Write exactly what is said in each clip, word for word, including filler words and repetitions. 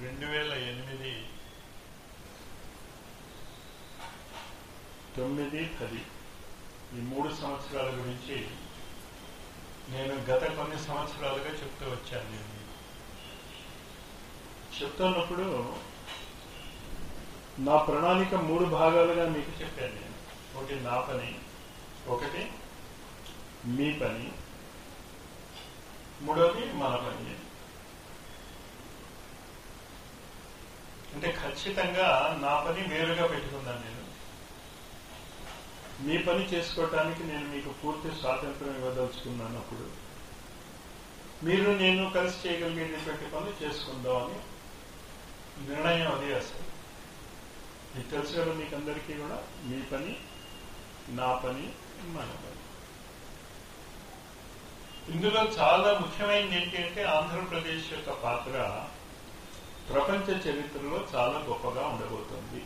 రెండు వేల ఎనిమిది తొమ్మిది పది ఈ మూడు సంవత్సరాల గురించి నేను గత కొన్ని సంవత్సరాలుగా చెప్తూ వచ్చాను. నేను చెప్తున్నప్పుడు నా ప్రణాళిక మూడు భాగాలుగా మీకు చెప్పాను. నేను ఒకటి నా పని, ఒకటి మీ పని, మూడోది మన పని. అంటే ఖచ్చితంగా నా పని వేరుగా పెట్టుకున్నాను. నేను మీ పని చేసుకోవటానికి నేను మీకు పూర్తి స్వాతంత్రం ఇవ్వదలుచుకున్నాను. అప్పుడు మీరు నేను కలిసి చేయగలిగేటటువంటి పనులు చేసుకుందామని నిర్ణయం అది. అసలు మీకు తెలుసు కదా, మీకు అందరికీ కూడా మీ పని, నా పని, మన పని. ఇందులో చాలా ముఖ్యమైనది ఏంటి అంటే ఆంధ్రప్రదేశ్ యొక్క పాత్ర ప్రపంచ చరిత్రలో చాలా గొప్పగా ఉండబోతుంది.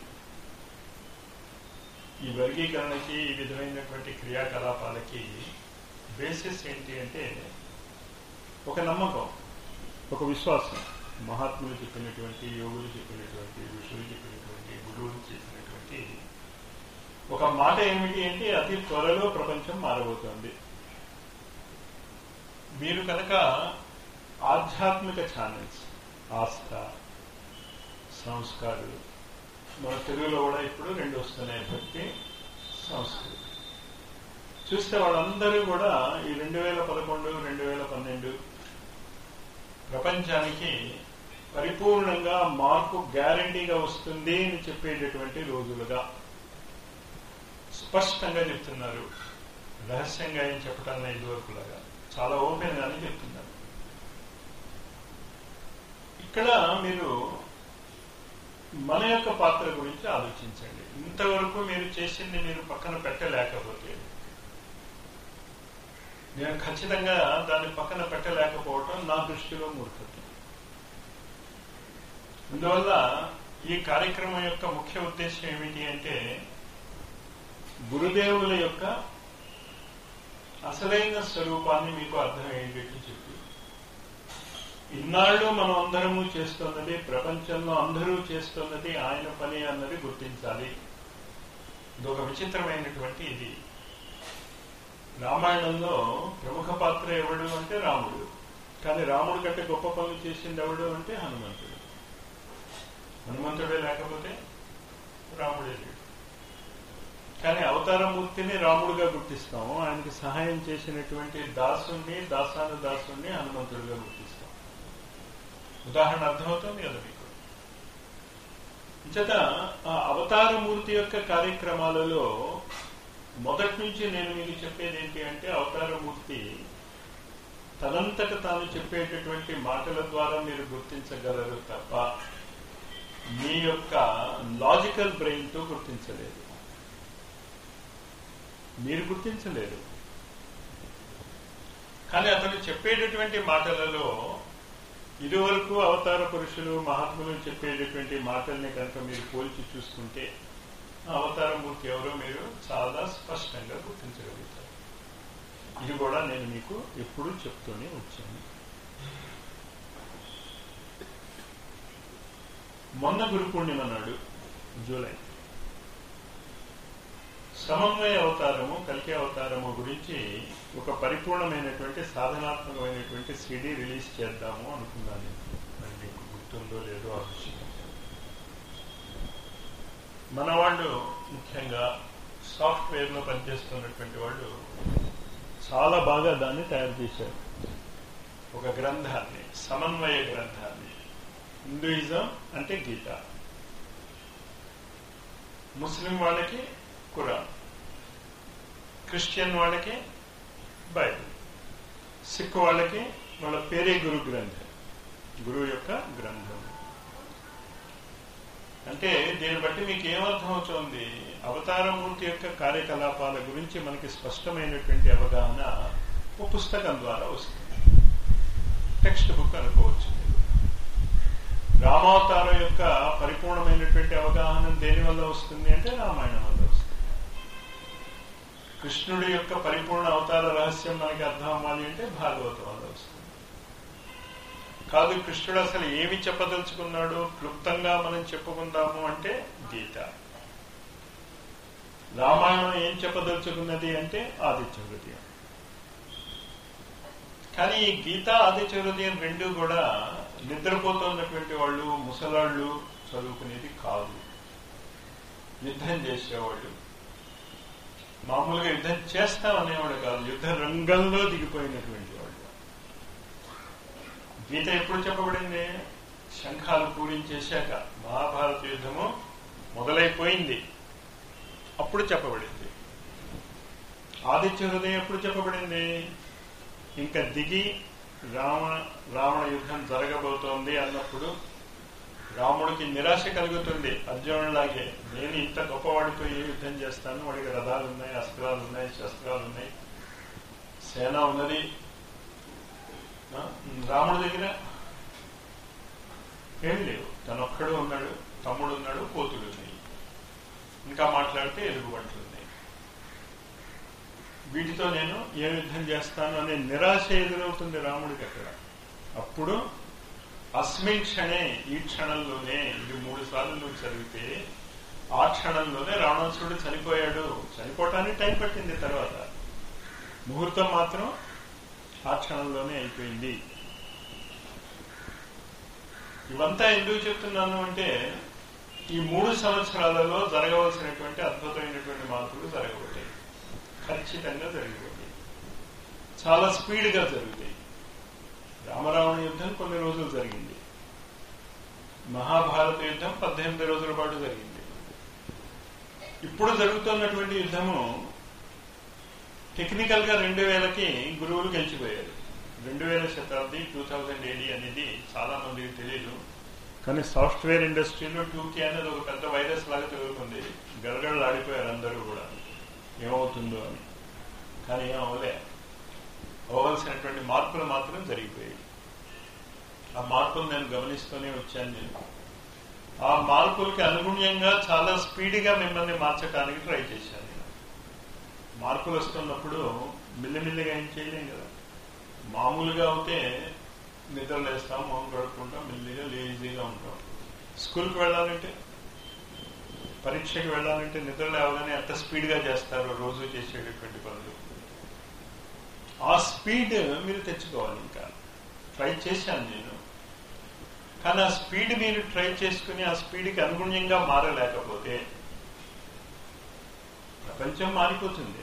ఈ వర్గీకరణకి, ఈ విధమైనటువంటి క్రియాకలాపాలకి బేసిస్ ఏంటి అంటే ఒక నమ్మకం, ఒక విశ్వాసం. మహాత్ములు చెప్పినటువంటి, యోగులు చెప్పినటువంటి, ఋషులు చెప్పినటువంటి, గురువులు చెప్పినటువంటి ఒక మాట ఏమిటి అంటే అతి త్వరలో ప్రపంచం మారబోతోంది. మీరు కనుక ఆధ్యాత్మిక ఛానల్స్, ఆస్థ, సంస్కారాలు, మన తెలుగులో కూడా ఇప్పుడు రెండు వస్తున్నాయి, భక్తి, సంస్కృతి. చూస్తే వాళ్ళందరూ కూడా ఈ రెండు వేల పదకొండు రెండు వేల పన్నెండు ప్రపంచానికి పరిపూర్ణంగా మార్పు గ్యారంటీగా వస్తుంది అని చెప్పేటటువంటి రోజులుగా స్పష్టంగా చెప్తున్నారు. రహస్యంగా ఏం చెప్పటం ఇదివరకులాగా చాలా ఓపెన్ గానే చెప్తున్నారు. ఇక్కడ మీరు మన యొక్క పాత్ర గురించి ఆలోచించండి. ఇంతవరకు మీరు చేసింది మీరు పక్కన పెట్టలేకపోతే, నేను ఖచ్చితంగా దాన్ని పక్కన పెట్టలేకపోవటం నా దృష్టిలో మూర్ఖత్వం. అందువల్ల ఈ కార్యక్రమం యొక్క ముఖ్య ఉద్దేశం ఏమిటి అంటే గురుదేవుల యొక్క అసలైన స్వరూపాన్ని మీకు అర్థమయ్యేటట్టు చెప్పి, ఇన్నాళ్ళు మనం అందరము చేస్తున్నది, ప్రపంచంలో అందరూ చేస్తున్నది ఆయన పని అన్నది గుర్తించాలి. ఇదొక విచిత్రమైనటువంటి ఇది. రామాయణంలో ప్రముఖ పాత్ర ఎవడు అంటే రాముడు. కానీ రాముడు కంటే గొప్ప పనులు చేసింది ఎవడు అంటే హనుమంతుడు. హనుమంతుడే లేకపోతే రాముడే లేడు. కానీ అవతారమూర్తిని రాముడుగా గుర్తిస్తాము. ఆయనకి సహాయం చేసినటువంటి దాసుని, దాసాను దాసుని హనుమంతుడిగా గుర్తిస్తాం. ఉదాహరణ అర్థమవుతుంది కదా మీకు. చేత ఆ అవతారమూర్తి యొక్క కార్యక్రమాలలో మొదటి నుంచి నేను మీకు చెప్పేది ఏంటి అంటే అవతారమూర్తి తనంతట తాను చెప్పేటటువంటి మాటల ద్వారా మీరు గుర్తించగలరు తప్ప మీ యొక్క లాజికల్ బ్రెయిన్ తో గుర్తించలేదు. మీరు గుర్తించలేరు. కానీ అతను చెప్పేటటువంటి మాటలలో ఇదివరకు అవతార పురుషులు, మహాత్ములు చెప్పేటటువంటి మాటల్ని కనుక మీరు పోల్చి చూసుకుంటే అవతారమూర్తి ఎవరో మీరు చాలా స్పష్టంగా గుర్తించగలుగుతారు. ఇది కూడా నేను మీకు ఎప్పుడూ చెప్తూనే వచ్చాను. మొన్న గురు పూర్ణిమ నాడు జూలై సమన్వయ అవతారము, కల్కి అవతారము గురించి ఒక పరిపూర్ణమైనటువంటి సాధనాత్మకమైనటువంటి సిడీ రిలీజ్ చేద్దాము అనుకున్నాను. మరి మీకు గుర్తుందో లేదో ఆ విషయం. మన వాళ్ళు ముఖ్యంగా సాఫ్ట్వేర్ లో పనిచేస్తున్నటువంటి వాళ్ళు చాలా బాగా దాన్ని తయారు చేశారు. ఒక గ్రంథాన్ని, సమన్వయ గ్రంథాన్ని. హిందూయిజం అంటే గీత, ముస్లిం వాళ్ళకి ఖురాన్, క్రిస్టియన్ వాళ్ళకి బైబిల్, సిక్ వాళ్ళకి వాళ్ళ పేరే గురు గ్రంథం, గురువు యొక్క గ్రంథం. అంటే దీన్ని బట్టి మీకు ఏమర్థమవుతోంది? అవతారమూర్తి యొక్క కార్యకలాపాల గురించి మనకి స్పష్టమైనటువంటి అవగాహన ఒక పుస్తకం ద్వారా వస్తుంది. టెక్స్ట్ బుక్ అనుకోవచ్చు. రామావతారం యొక్క పరిపూర్ణమైనటువంటి అవగాహన దేని వల్ల వస్తుంది అంటే రామాయణం వల్ల వస్తుంది. కృష్ణుడి యొక్క పరిపూర్ణ అవతార రహస్యం మనకి అర్థం అవ్వాలి అంటే భాగవతం వల్ల వస్తుంది. కాదు కృష్ణుడు అసలు ఏమి చెప్పదలుచుకున్నాడు క్లుప్తంగా మనం చెప్పుకుందాము అంటే గీత. రామాయణం ఏం చెప్పదలుచుకున్నది అంటే ఆదిత్య హృదయం. కానీ ఈ గీత ఆదిత్య హృదయం రెండు కూడా నిద్రపోతున్నటువంటి వాళ్ళు ముసలాళ్ళు చదువుకునేది కాదు. యుద్ధం చేసేవాళ్ళు, మామూలుగా యుద్ధం చేస్తామనేవాడు కాదు, యుద్ధ రంగంలో దిగిపోయినటువంటి వాళ్ళు. గీత ఎప్పుడు చెప్పబడింది? శంఖాలు పూరించేశాక, మహాభారత యుద్ధము మొదలైపోయింది అప్పుడు చెప్పబడింది. ఆదిత్య హృదయం ఎప్పుడు చెప్పబడింది? ఇంకా దిగి రామ రావణ యుద్ధం జరగబోతోంది అన్నప్పుడు రాముడికి నిరాశ కలుగుతుంది. అర్జునుడిలాగే, నేను ఇంత గొప్పవాడితో ఏ యుద్ధం చేస్తాను, వాడికి రథాలు ఉన్నాయి, అస్త్రాలు ఉన్నాయి, శస్త్రాలు ఉన్నాయి, సేన ఉన్నది. రాముడి దగ్గర ఏం లేవు, తనొక్కడు ఉన్నాడు, తమ్ముడు ఉన్నాడు, కోతుడు ఉన్నాయి, ఇంకా మాట్లాడితే ఎలుగుబంట్లు ఉన్నాయి. వీటితో నేను ఏ యుద్ధం చేస్తాను అనే నిరాశ ఎదురవుతుంది రాముడికి అక్కడ. అప్పుడు అస్మిన్ క్షణే, ఈ క్షణంలోనే, ఇది మూడు సార్లు నువ్వు చదివితే ఆ క్షణంలోనే రావణాసురుడు చనిపోయాడు. చనిపోవటానికి టైం పట్టింది, తర్వాత ముహూర్తం మాత్రం ఆ క్షణంలోనే అయిపోయింది. ఇవంతా ఎందుకు చెప్తున్నాను అంటే ఈ మూడు సంవత్సరాలలో జరగవలసినటువంటి అద్భుతమైనటువంటి మార్పులు జరగబోతాయి, ఖచ్చితంగా జరిగిపోతాయి, చాలా స్పీడ్గా జరుగుతాయి. రామరావణ యుద్ధం కొన్ని రోజులు జరిగింది, మహాభారత యుద్ధం పద్దెనిమిది రోజుల పాటు జరిగింది. ఇప్పుడు జరుగుతున్నటువంటి యుద్ధము టెక్నికల్ గా రెండు వేలకి గురువులు గెలిచిపోయారు. రెండు వేల శతాబ్ది టూ థౌజండ్ ఏడీ అనేది చాలా మందికి తెలియదు, కానీ సాఫ్ట్వేర్ ఇండస్ట్రీలో టూ కే అనేది ఒక పెద్ద వైరస్ లాగా తిరుగుతుంది. గడగడలు ఆడిపోయారు అందరూ కూడా, ఏమవుతుందో అని. కానీ ఏం అవ్వలే, అవ్వాల్సినటువంటి మార్పులు మాత్రం జరిగిపోయాయి. ఆ మార్పులు నేను గమనిస్తూనే వచ్చాను. నేను ఆ మార్పులకి అనుగుణ్యంగా చాలా స్పీడ్గా మిమ్మల్ని మార్చడానికి ట్రై చేశాను. నేను మార్పులు వస్తున్నప్పుడు మిల్లిమిల్లిగా ఏం చేయలేం కదా. మామూలుగా అవుతే నిద్రలేస్తాం, మొహం కడుక్కుంటాం, మెల్లిగా లేజీగా ఉంటాం. స్కూల్కి వెళ్ళాలంటే, పరీక్షకి వెళ్ళాలంటే నిద్ర లేవగానే ఎంత స్పీడ్గా చేస్తారో రోజు చేసేటటువంటి పనులు. ఆ స్పీడ్ మీరు తెచ్చుకోవాలి. ఇంకా ట్రై చేశాను నేను, కానీ ఆ స్పీడ్ మీరు ట్రై చేసుకుని ఆ స్పీడ్కి అనుగుణ్యంగా మారలేకపోతే ప్రపంచం మారిపోతుంది,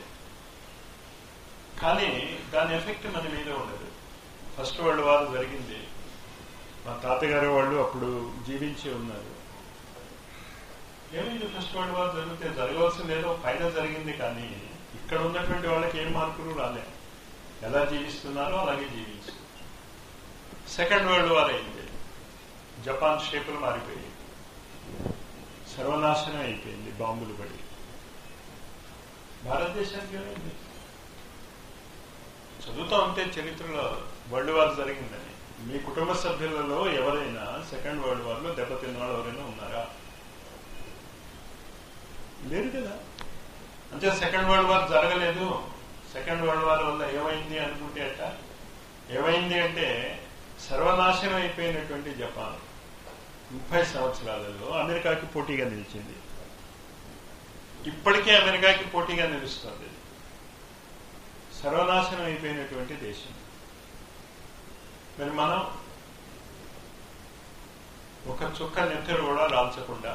కానీ దాని ఎఫెక్ట్ మన మీద ఉండదు. ఫస్ట్ వరల్డ్ వార్ జరిగింది, మా తాతగారు వాళ్ళు అప్పుడు జీవించి ఉన్నారు. ఏమైంది? ఫస్ట్ వరల్డ్ వార్ జరిగితే జరగవలసింది ఏదో పైన జరిగింది, కానీ ఇక్కడ ఉన్నటువంటి వాళ్ళకి ఏం మార్పులు రాలే. ఎలా జీవిస్తున్నారో అలాగే జీవించారు. సెకండ్ వరల్డ్ వార్ అయింది, జపాన్ షేపులు మారిపోయి సర్వనాశనం అయిపోయింది బాంబులు పడి. భారతదేశానికి ఏమైంది? చదువుతా ఉంటే చరిత్రలో వరల్డ్ వార్ జరిగిందని. మీ కుటుంబ సభ్యులలో ఎవరైనా సెకండ్ వరల్డ్ వార్ లో దెబ్బతిన్న వాళ్ళు ఎవరైనా ఉన్నారా? లేరు కదా. అంటే సెకండ్ వరల్డ్ వార్ జరగలేదు. సెకండ్ వరల్డ్ వార్ వల్ల ఏమైంది అనుకుంటే అట, ఏమైంది అంటే సర్వనాశనం అయిపోయినటువంటి జపాన్ ముప్పై సంవత్సరాలలో అమెరికాకి పోటీగా నిలిచింది. ఇప్పటికే అమెరికాకి పోటీగా నిలుస్తుంది. సర్వనాశనం అయిపోయినటువంటి దేశం. మరి మనం ఒక చుక్క నెత్తరు కూడా రాల్చకుండా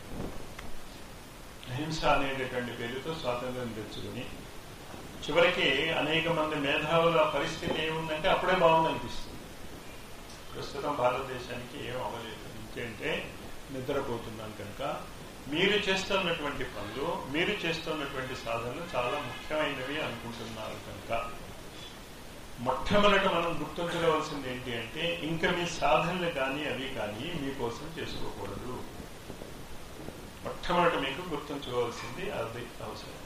అహింస అనేటటువంటి పేరుతో స్వాతంత్రం తెచ్చుకుని చివరికి అనేక మంది మేధావుల పరిస్థితి ఏముందంటే అప్పుడే బాగుందనిపిస్తుంది. ప్రస్తుతం భారతదేశానికి ఏం అవ్వలేదు. ఇంకేంటే నిద్రపోతున్నాం కనుక మీరు చేస్తున్నటువంటి పనులు, మీరు చేస్తున్నటువంటి సాధనలు చాలా ముఖ్యమైనవి అనుకుంటున్నారు కనుక మొట్టమొదట మనం గుర్తుంచుకోవాల్సింది ఏంటి అంటే ఇంకా మీ సాధనలు కానీ అవి కానీ మీకోసం చేసుకోకూడదు. మొట్టమొదట మీకు గుర్తుంచుకోవాల్సింది అది అవసరం.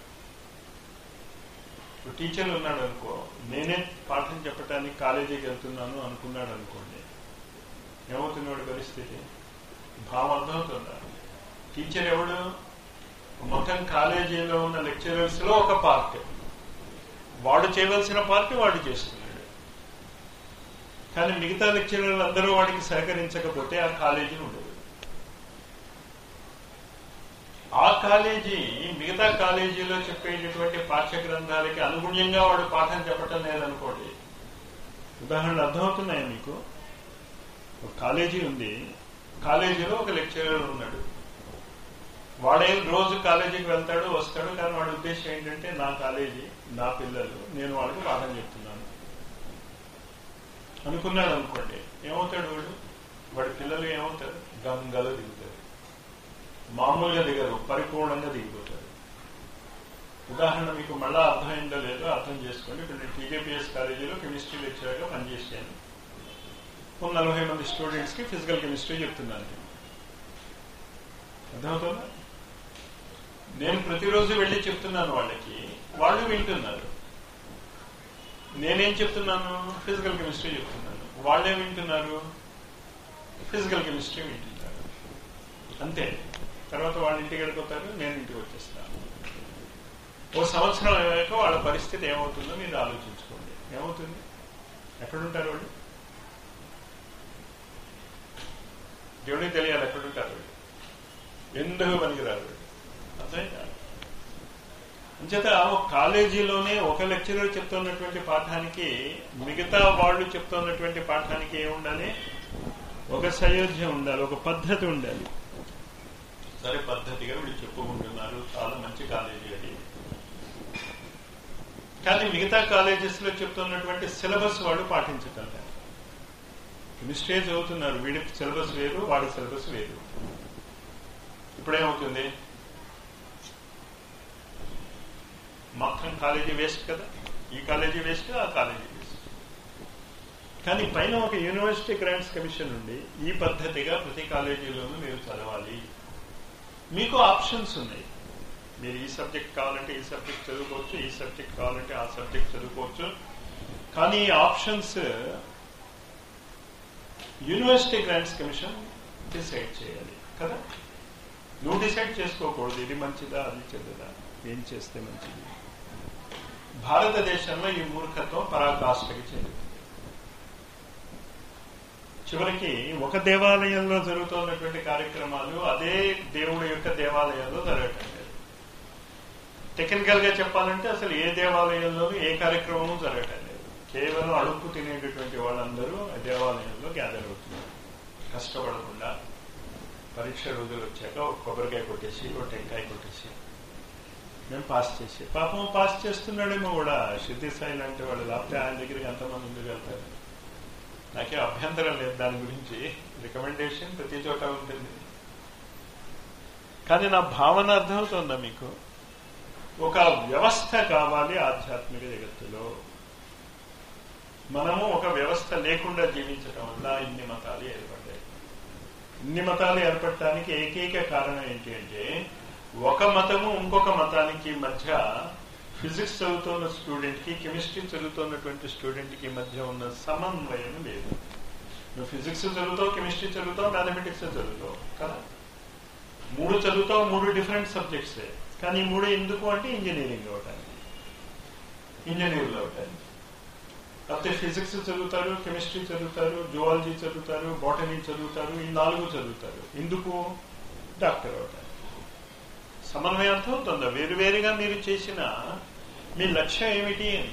టీచర్లు ఉన్నాడు అనుకో, నేనే పాఠం చెప్పడానికి కాలేజీకి వెళ్తున్నాను అనుకున్నాడు అనుకోండి, ఏమవుతున్నాడు పరిస్థితి? భావం అర్థమవుతుందా? టీచర్ ఎవడు? మొత్తం కాలేజీలో ఉన్న లెక్చరర్స్ లో ఒక పార్ట్, వాడు చేయవలసిన పార్ట్ వాడు చేస్తున్నాడు. కానీ మిగతా లెక్చరర్లు అందరూ వాడికి సహకరించకపోతే ఆ కాలేజీ ఉండదు. ఆ కాలేజీ మిగతా కాలేజీలో చెప్పేటటువంటి పాఠ్య గ్రంథాలకి అనుగుణ్యంగా వాడు పాఠం చెప్పటం లేదనుకోండి. ఉదాహరణలు అర్థమవుతున్నాయా మీకు? ఒక కాలేజీ ఉంది, కాలేజీలో ఒక లెక్చరర్ ఉన్నాడు, వాడే రోజు కాలేజీకి వెళ్తాడు వస్తాడు, కానీ వాడి ఉద్దేశం ఏంటంటే నా కాలేజీ నా పిల్లలు నేను వాళ్ళకి పాఠం చెప్తున్నాను అనుకున్నాడు అనుకోండి. ఏమవుతాడు వాడు? వాడి పిల్లలు ఏమవుతారు? గంగలో దిగుతారు. మామూలుగా దిగరు, పరిపూర్ణంగా దిగిపోతారు. ఉదాహరణ మీకు మళ్ళా అర్థమైందో లేదో అర్థం చేసుకోండి. ఇప్పుడు నేను టీజేపీఎస్ కాలేజీలో కెమిస్ట్రీ లెక్చరర్గా పనిచేశాను. ఒక నలభై మంది స్టూడెంట్స్కి ఫిజికల్ కెమిస్ట్రీ చెప్తున్నాను. అర్థమవుతుందా? నేను ప్రతిరోజు వెళ్ళి చెప్తున్నాను వాళ్ళకి, వాళ్ళు వింటున్నారు. నేనేం చెప్తున్నాను? ఫిజికల్ కెమిస్ట్రీ చెప్తున్నాను. వాళ్ళేం వింటున్నారు? ఫిజికల్ కెమిస్ట్రీ వింటున్నారు. అంతే. తర్వాత వాళ్ళ ఇంటికి వెళ్ళిపోతారు, నేను ఇంటికి వచ్చేస్తాను. ఓ సంవత్సరం అయ్యాక వాళ్ళ పరిస్థితి ఏమవుతుందో మీరు ఆలోచించుకోండి. ఏమవుతుంది? ఎక్కడుంటారు వాళ్ళు? దేవుడికి తెలియాలి ఎక్కడుంటారు వాళ్ళు, ఎందుకు పనికిరారు. అర్థమైందా? అంచేత ఒక కాలేజీలోనే ఒక లెక్చరర్ చెప్తున్నటువంటి పాఠానికి మిగతా వాళ్ళు చెప్తున్నటువంటి పాఠానికి ఏముండాలి? ఒక సయోధ్యం ఉండాలి, ఒక పద్ధతి ఉండాలి. సరే, పద్ధతిగా వీళ్ళు చెప్పుకుంటున్నారు, చాలా మంచి కాలేజీ అది. కానీ మిగతా కాలేజెస్ లో చెప్తున్నటువంటి సిలబస్ వాళ్ళు పాటించటం లేదు. కెమిస్ట్రీ చదువుతున్నారు, వీడి సిలబస్ వేరు, వాడి సిలబస్ వేరు. ఇప్పుడేమవుతుంది? మొత్తం కాలేజీ వేస్ట్ కదా. ఈ కాలేజీ వేస్ట్, ఆ కాలేజీ వేస్ట్. కానీ పైన ఒక యూనివర్సిటీ గ్రాంట్స్ కమిషన్ ఉండి ఈ పద్ధతిగా ప్రతి కాలేజీలోనూ మీరు చదవాలి. మీకు ఆప్షన్స్ ఉన్నాయి. మీరు ఈ సబ్జెక్ట్ కావాలంటే ఈ సబ్జెక్ట్ చదువుకోవచ్చు, ఈ సబ్జెక్ట్ కావాలంటే ఆ సబ్జెక్ట్ చదువుకోవచ్చు. కానీ ఈ options University Grants Commission decide చేయాలి కదా. నువ్వు డిసైడ్ చేసుకోకూడదు ఇది మంచిదా అది చెడ్డదా, ఏం చేస్తే మంచిది. భారతదేశంలో ఈ మూర్ఖత్వం పరాకాష్ఠకి చెందుతుంది. చివరికి ఒక దేవాలయంలో జరుగుతున్నటువంటి కార్యక్రమాలు అదే దేవుడి యొక్క దేవాలయంలో జరగటం లేదు. టెక్నికల్ గా చెప్పాలంటే అసలు ఏ దేవాలయంలోనూ ఏ కార్యక్రమము జరగటం లేదు. కేవలం అడుపు తినేటటువంటి వాళ్ళందరూ దేవాలయంలో గ్యాదర్ అవుతున్నారు. కష్టపడకుండా పరీక్ష రోజులు వచ్చాక ఒక కొబ్బరికాయ కొట్టేసి ఒక టెంకాయ కొట్టేసి మేము పాస్ చేసి, పాపం పాస్ చేస్తున్నాడేమో కూడా. సిద్ధి స్థాయి లాంటి వాళ్ళు లేకపోతే ఆయన దగ్గరికి ఎంతమంది ముందుకు వెళ్తారు. నాకే అభ్యంతరం లేదు దాని గురించి. రికమెండేషన్ ప్రతి చోట ఉంటుంది. కానీ నా భావన అర్థమవుతుందా మీకు? ఒక వ్యవస్థ కావాలి ఆధ్యాత్మిక జగత్తులో. మనము ఒక వ్యవస్థ లేకుండా జీవించడం వల్ల ఇన్ని మతాలు ఏర్పడ్డాయి. ఇన్ని మతాలు ఏర్పడటానికి ఏకైక కారణం ఏంటి అంటే, ఒక మతము ఇంకొక మతానికి మధ్య, ఫిజిక్స్ చదువుతున్న స్టూడెంట్ కి కెమిస్ట్రీ చదువుతున్నటువంటి స్టూడెంట్ కి మధ్య ఉన్న సమన్వయం లేదు. నువ్వు ఫిజిక్స్ చదువుతావు, కెమిస్ట్రీ చదువుతావు, మ్యాథమెటిక్స్ చదువుతావు కదా. మూడు చదువుతావు, మూడు డిఫరెంట్ సబ్జెక్ట్సే. కానీ ఈ మూడు ఎందుకు అంటే ఇంజనీరింగ్ అవటానికి, ఇంజనీర్లు అవటానికి. లేకపోతే ఫిజిక్స్ చదువుతారు, కెమిస్ట్రీ చదువుతారు, జువాలజీ చదువుతారు, బాటనీ చదువుతారు, ఈ నాలుగు చదువుతారు. ఎందుకు? డాక్టర్ అవటానికి. సమన్వయం అర్థమవుతుందా? వేరువేరుగా మీరు చేసిన మీ లక్ష్యం ఏమిటి అని.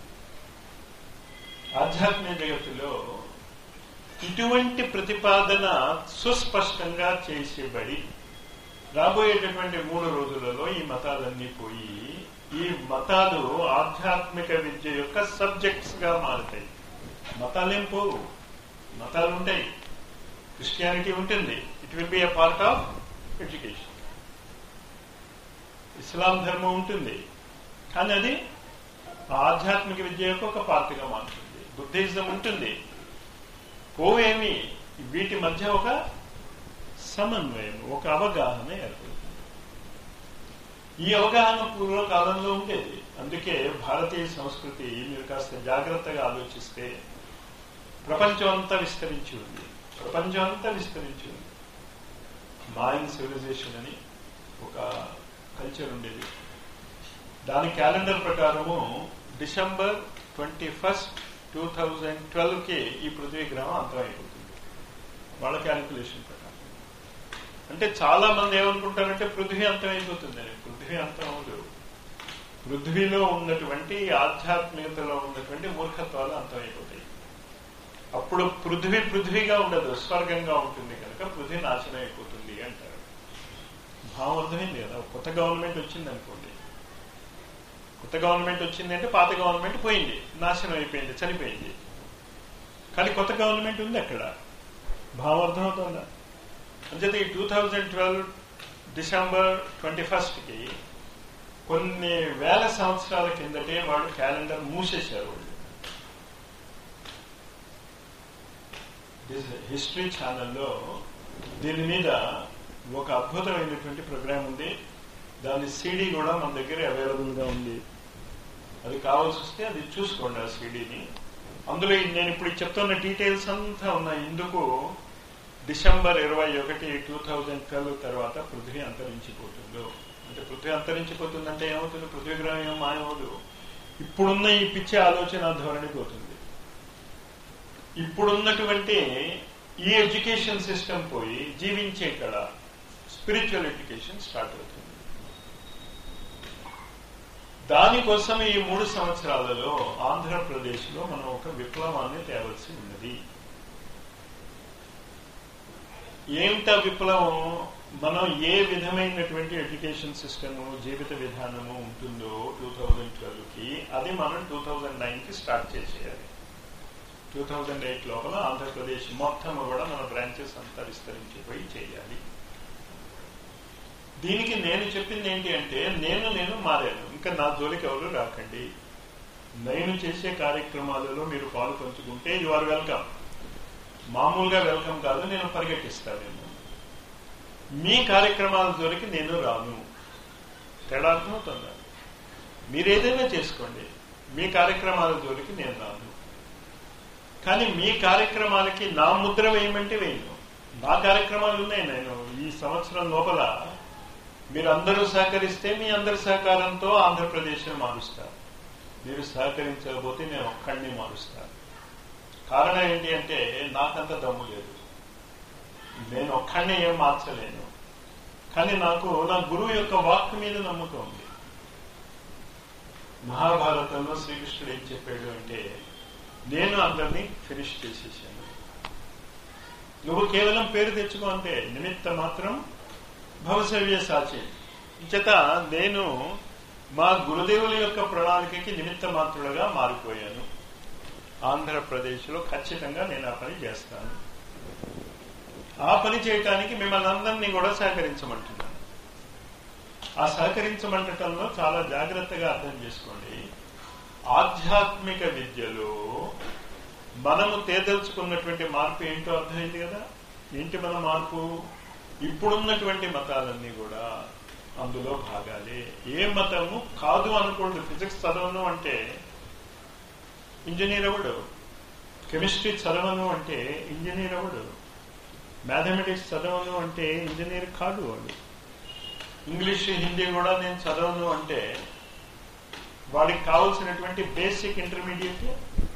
ఆధ్యాత్మిక జగత్తులో ఇటువంటి ప్రతిపాదన సుస్పష్టంగా చేసేబడి రాబోయేటటువంటి మూడు రోజులలో ఈ మతాలన్నీ పోయి ఈ మతాలు ఆధ్యాత్మిక విద్య యొక్క సబ్జెక్ట్స్ గా మారుతాయి. మతాలేం పోవు, మతాలు ఉంటాయి. క్రిస్టియానిటీ ఉంటుంది, it will be a part of education. ఇస్లాం ధర్మం ఉంటుంది, కానీ అది ఆధ్యాత్మిక విద్య యొక్క ఒక పార్ట్గా మారుతుంది. బుద్ధిజం ఉంటుంది, పోవేమి. వీటి మధ్య ఒక సమన్వయం, ఒక అవగాహన ఏర్పడుతుంది. ఈ అవగాహన పూర్వకాలంలో ఉండేది. అందుకే భారతీయ సంస్కృతి మీరు కాస్త జాగ్రత్తగా ఆలోచిస్తే ప్రపంచం అంతా విస్తరించి ఉంది. ప్రపంచం అంతా విస్తరించి ఉంది. మాయన్ సివిలైజేషన్ అని ఒక కల్చర్ ఉండేది. దాని క్యాలెండర్ ప్రకారము December twenty first two thousand ట్వెల్వ్కి ఈ పృథ్వీ గ్రహం అంతం అయిపోతుంది వాళ్ళ క్యాలిక్యులేషన్ ప్రకారం. అంటే చాలా మంది ఏమనుకుంటారంటే పృథ్వీ అంతం అయిపోతుందని. పృథ్వీ అంతం అవదు. పృథ్వీలో ఉన్నటువంటి ఆధ్యాత్మికతలో ఉన్నటువంటి మూర్ఖత్వాలు అంతమైపోతాయి. అప్పుడు పృథ్వీ పృథ్వీగా ఉండదు, స్వర్గంగా ఉంటుంది కనుక పృథ్వీ నాశనం అయిపోతుంది అంటారు. భావం అర్థమైంది కదా. కొత్త గవర్నమెంట్ వచ్చింది అనుకోండి, కొత్త గవర్నమెంట్ వచ్చింది అంటే పాత గవర్నమెంట్ పోయింది, నాశనం అయిపోయింది, చనిపోయింది. కానీ కొత్త గవర్నమెంట్ ఉంది అక్కడ. భావం అర్థమవుతుందా? అంచేత ఈ two thousand twelve December twenty ఫస్ట్కి కొన్ని వేల సంవత్సరాల కిందటే వాడు క్యాలెండర్ మూసేశారు. వాళ్ళు హిస్టరీ ఛానల్లో దీని మీద ఒక అద్భుతమైనటువంటి ప్రోగ్రామ్ ఉంది. దాని సీడీ కూడా మన దగ్గర అవైలబుల్గా ఉంది. అది కావాల్సి వస్తే అది చూసుకోండి ఆ సీడీని. అందులో నేను ఇప్పుడు చెప్తున్న డీటెయిల్స్ అంతా ఉన్నాయి. ఇందుకు డిసెంబర్ ఇరవై ఒకటి టూ థౌజండ్ ట్వెల్వ్ తర్వాత పృథ్వీ అంతరించిపోతుందో, అంటే పృథ్వీ అంతరించిపోతుందంటే ఏమవుతుంది? పృథ్వీ గ్రహం ఏం మాయమవుదు. ఇప్పుడున్న ఈ పిచ్చే ఆలోచన ధోరణి పోతుంది. ఇప్పుడున్నటువంటి ఈ ఎడ్యుకేషన్ సిస్టమ్ పోయి జీవించే కళ, స్పిరిచువల్ ఎడ్యుకేషన్ స్టార్ట్ అవుతుంది. దానికోసం ఈ మూడు సంవత్సరాలలో ఆంధ్రప్రదేశ్లో మనం ఒక విప్లవాన్ని తేవలసి ఉన్నది. ఏమిటా విప్లవం? మనం ఏ విధమైనటువంటి ఎడ్యుకేషన్ సిస్టము, జీవిత విధానము ఉంటుందో టూ థౌజండ్ ట్వెల్వ్కి అది మనం టూ థౌజండ్ నైన్కి స్టార్ట్ చేసేయాలి. టూ థౌజండ్ ఎయిట్ లోపల ఆంధ్రప్రదేశ్ మొత్తం కూడా మన బ్రాంచెస్ అంతా విస్తరించిపోయి చేయాలి. దీనికి నేను చెప్పింది ఏంటి అంటే, నేను నేను మారాను, ఇంకా నా జోలికి ఎవరు రాకండి. నేను చేసే కార్యక్రమాలలో మీరు పాలు పంచుకుంటే యు ఆర్ వెల్కమ్. మామూలుగా వెల్కమ్ కాదు, నేను పరిగెట్టిస్తాను. మీ కార్యక్రమాల జోలికి నేను రాను. తేడా అర్థమవుతుందా? మీరేదైనా చేసుకోండి, మీ కార్యక్రమాల జోలికి నేను రాను. కానీ మీ కార్యక్రమాలకి నా ముద్ర వేయమంటే వేయను. నా కార్యక్రమాలు ఉన్నాయి. నేను ఈ సంవత్సరం లోపల మీరు అందరూ సహకరిస్తే మీ అందరి సహకారంతో ఆంధ్రప్రదేశ్ని మారుస్తారు. మీరు సహకరించకపోతే నేను ఒక్కడిని మారుస్తాను. కారణం ఏంటి అంటే, నాకంత దమ్ము లేదు, నేను ఒక్కడిని ఏం మార్చలేను. కానీ నాకు నా గురువు యొక్క వాక్ మీద నమ్మకం ఉంది. మహాభారతంలో శ్రీకృష్ణుడు ఏం చెప్పాడు అంటే, నేను అందరినీ ఫినిష్ చేసేసాను, నువ్వు కేవలం పేరు తెచ్చుకో అంటే నిమిత్త మాత్రం భవసవ్య సాచి. చేత నేను మా గురుదేవుల యొక్క ప్రణాళికకి నిమిత్త మాత్రులుగా మారిపోయాను. ఆంధ్రప్రదేశ్లో ఖచ్చితంగా నేను ఆ పని చేస్తాను. ఆ పని చేయటానికి మిమ్మల్ని అందరినీ కూడా సహకరించమంటున్నాను. ఆ సహకరించమంటంలో చాలా జాగ్రత్తగా అర్థం చేసుకోండి. ఆధ్యాత్మిక విద్యలో మనము తేదలుచుకున్నటువంటి మార్పు ఏంటో అర్థమైంది కదా. ఏంటి మన మార్పు? ఇప్పుడున్నటువంటి మతాలన్నీ కూడా అందులో భాగాలే. ఏ మతము కాదు అనుకోండి. ఫిజిక్స్ చదవను అంటే ఇంజనీర్ అవడు, కెమిస్ట్రీ చదవను అంటే ఇంజనీర్ అవడు, మ్యాథమెటిక్స్ చదవను అంటే ఇంజనీర్ కాదు వాడు. ఇంగ్లీష్ హిందీ కూడా నేను చదవను అంటే వాడికి కావాల్సినటువంటి బేసిక్ ఇంటర్మీడియట్.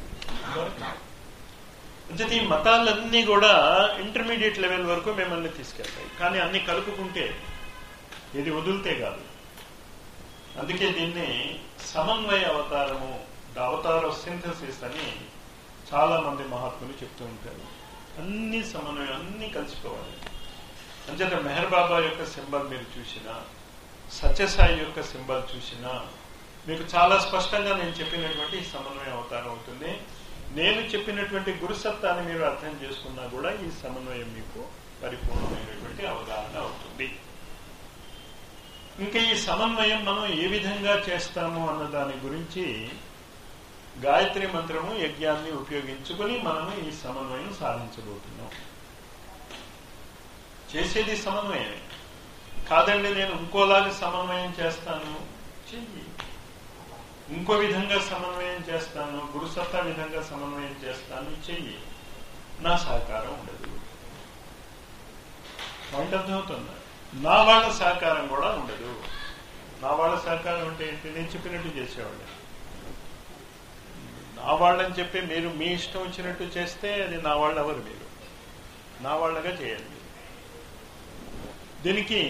అంటే ఈ మతాలన్నీ కూడా ఇంటర్మీడియట్ లెవెల్ వరకు మిమ్మల్ని తీసుకెళ్తాయి. కానీ అన్ని కలుపుకుంటే, ఇది వదిలితే కాదు. అందుకే దీన్ని సమన్వయ అవతారము, ద అవతార్ ఆఫ్ సింథసిస్ అని చాలా మంది మహాత్ములు చెప్తూ ఉంటారు. అన్ని సమన్వయం, అన్ని కలిసిపోవాలి. అంచేత మెహర్ బాబా యొక్క సింబల్ మీరు చూసినా, సత్యసాయి యొక్క సింబల్ చూసినా మీకు చాలా స్పష్టంగా నేను చెప్పినటువంటి సమన్వయ అవతారం అవుతుంది. నేను చెప్పినటువంటి గురుసత్తాన్ని మీరు అర్థం చేసుకున్నా కూడా ఈ సమన్వయం మీకు పరిపూర్ణమైనటువంటి అవగాహన అవుతుంది. ఇంకా ఈ సమన్వయం మనం ఏ విధంగా చేస్తాము అన్న దాని గురించి గాయత్రి మంత్రము, యజ్ఞాన్ని ఉపయోగించుకొని మనము ఈ సమన్వయం సాధించబోతున్నాం. చేసేది సమన్వయమే కాదండి, నేను ఇంకోలాగా సమన్వయం చేస్తాను చెయ్యి, ఇంకో విధంగా సమన్వయం చేస్తాను, గురుసత్తా విధంగా సమన్వయం చేస్తాను చెయ్యి, నా సహకారం ఉండదు. పాయింట్ అర్థమవుతుందా? నా వాళ్ళ సహకారం కూడా ఉండదు. నా వాళ్ళ సహకారం అంటే ఏంటి? నేను చెప్పినట్టు చేసేవాళ్ళు. నా వాళ్ళని చెప్పి మీరు మీ ఇష్టం వచ్చినట్టు చేస్తే అది నా వాళ్ళు ఎవరు? మీరు నా వాళ్ళగా చేయాలి. దీనికి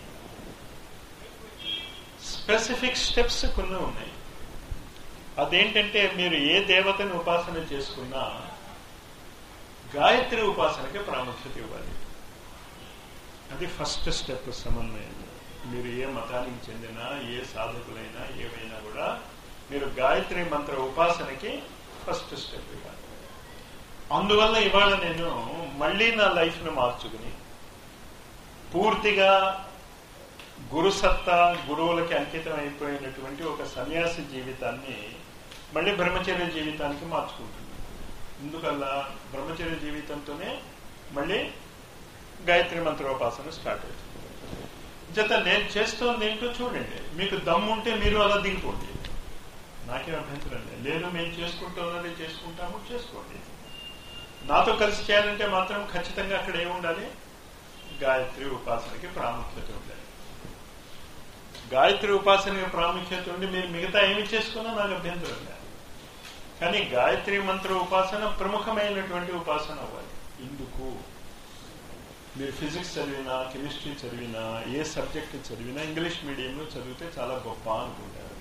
స్పెసిఫిక్ స్టెప్స్ కొన్ని ఉన్నాయి. అదేంటంటే మీరు ఏ దేవతని ఉపాసన చేసుకున్నా గాయత్రి ఉపాసనకి ప్రాముఖ్యత ఇవ్వాలి. అది ఫస్ట్ స్టెప్ సమన్వయం. మీరు ఏ మతానికి చెందినా ఏ సాధకులైనా ఏమైనా కూడా మీరు గాయత్రి మంత్ర ఉపాసనకి ఫస్ట్ స్టెప్ ఇవ్వాలి. అందువల్ల ఇవాళ నేను మళ్ళీ నా లైఫ్ను మార్చుకుని పూర్తిగా గురుసత్తా గురువులకి అంకితం అయిపోయినటువంటి ఒక సన్యాసి జీవితాన్ని మళ్ళీ బ్రహ్మచర్య జీవితానికి మార్చుకుంటున్నాను. ఎందుకల్లా బ్రహ్మచర్య జీవితంతోనే మళ్ళీ గాయత్రి మంత్రోపాసన స్టార్ట్ అవుతుంది. జత నేను చేస్తోంది ఏంటో చూడండి. మీకు దమ్ముంటే మీరు అలా దిగిపోండి, నాకేం అభ్యంతరం లేదు. లేదు మేము చేసుకుంటున్నది చేసుకుంటాము, చేసుకోండి. నాతో కలిసి చేయాలంటే మాత్రం ఖచ్చితంగా అక్కడ ఏముండాలి? గాయత్రి ఉపాసనకి ప్రాముఖ్యత ఉండాలి. గాయత్రి ఉపాసనకి ప్రాముఖ్యత ఉండి మీరు మిగతా ఏమి చేసుకున్నా నాకు అభ్యంతరం లేదు. కానీ గాయత్రి మంత్ర ఉపాసన ప్రముఖమైనటువంటి ఉపాసన అవ్వాలి. ఇందుకు మీరు ఫిజిక్స్ చదివినా కెమిస్ట్రీ చదివినా ఏ సబ్జెక్ట్ చదివినా ఇంగ్లీష్ మీడియంలో చదివితే చాలా గొప్ప అనుకుంటారు.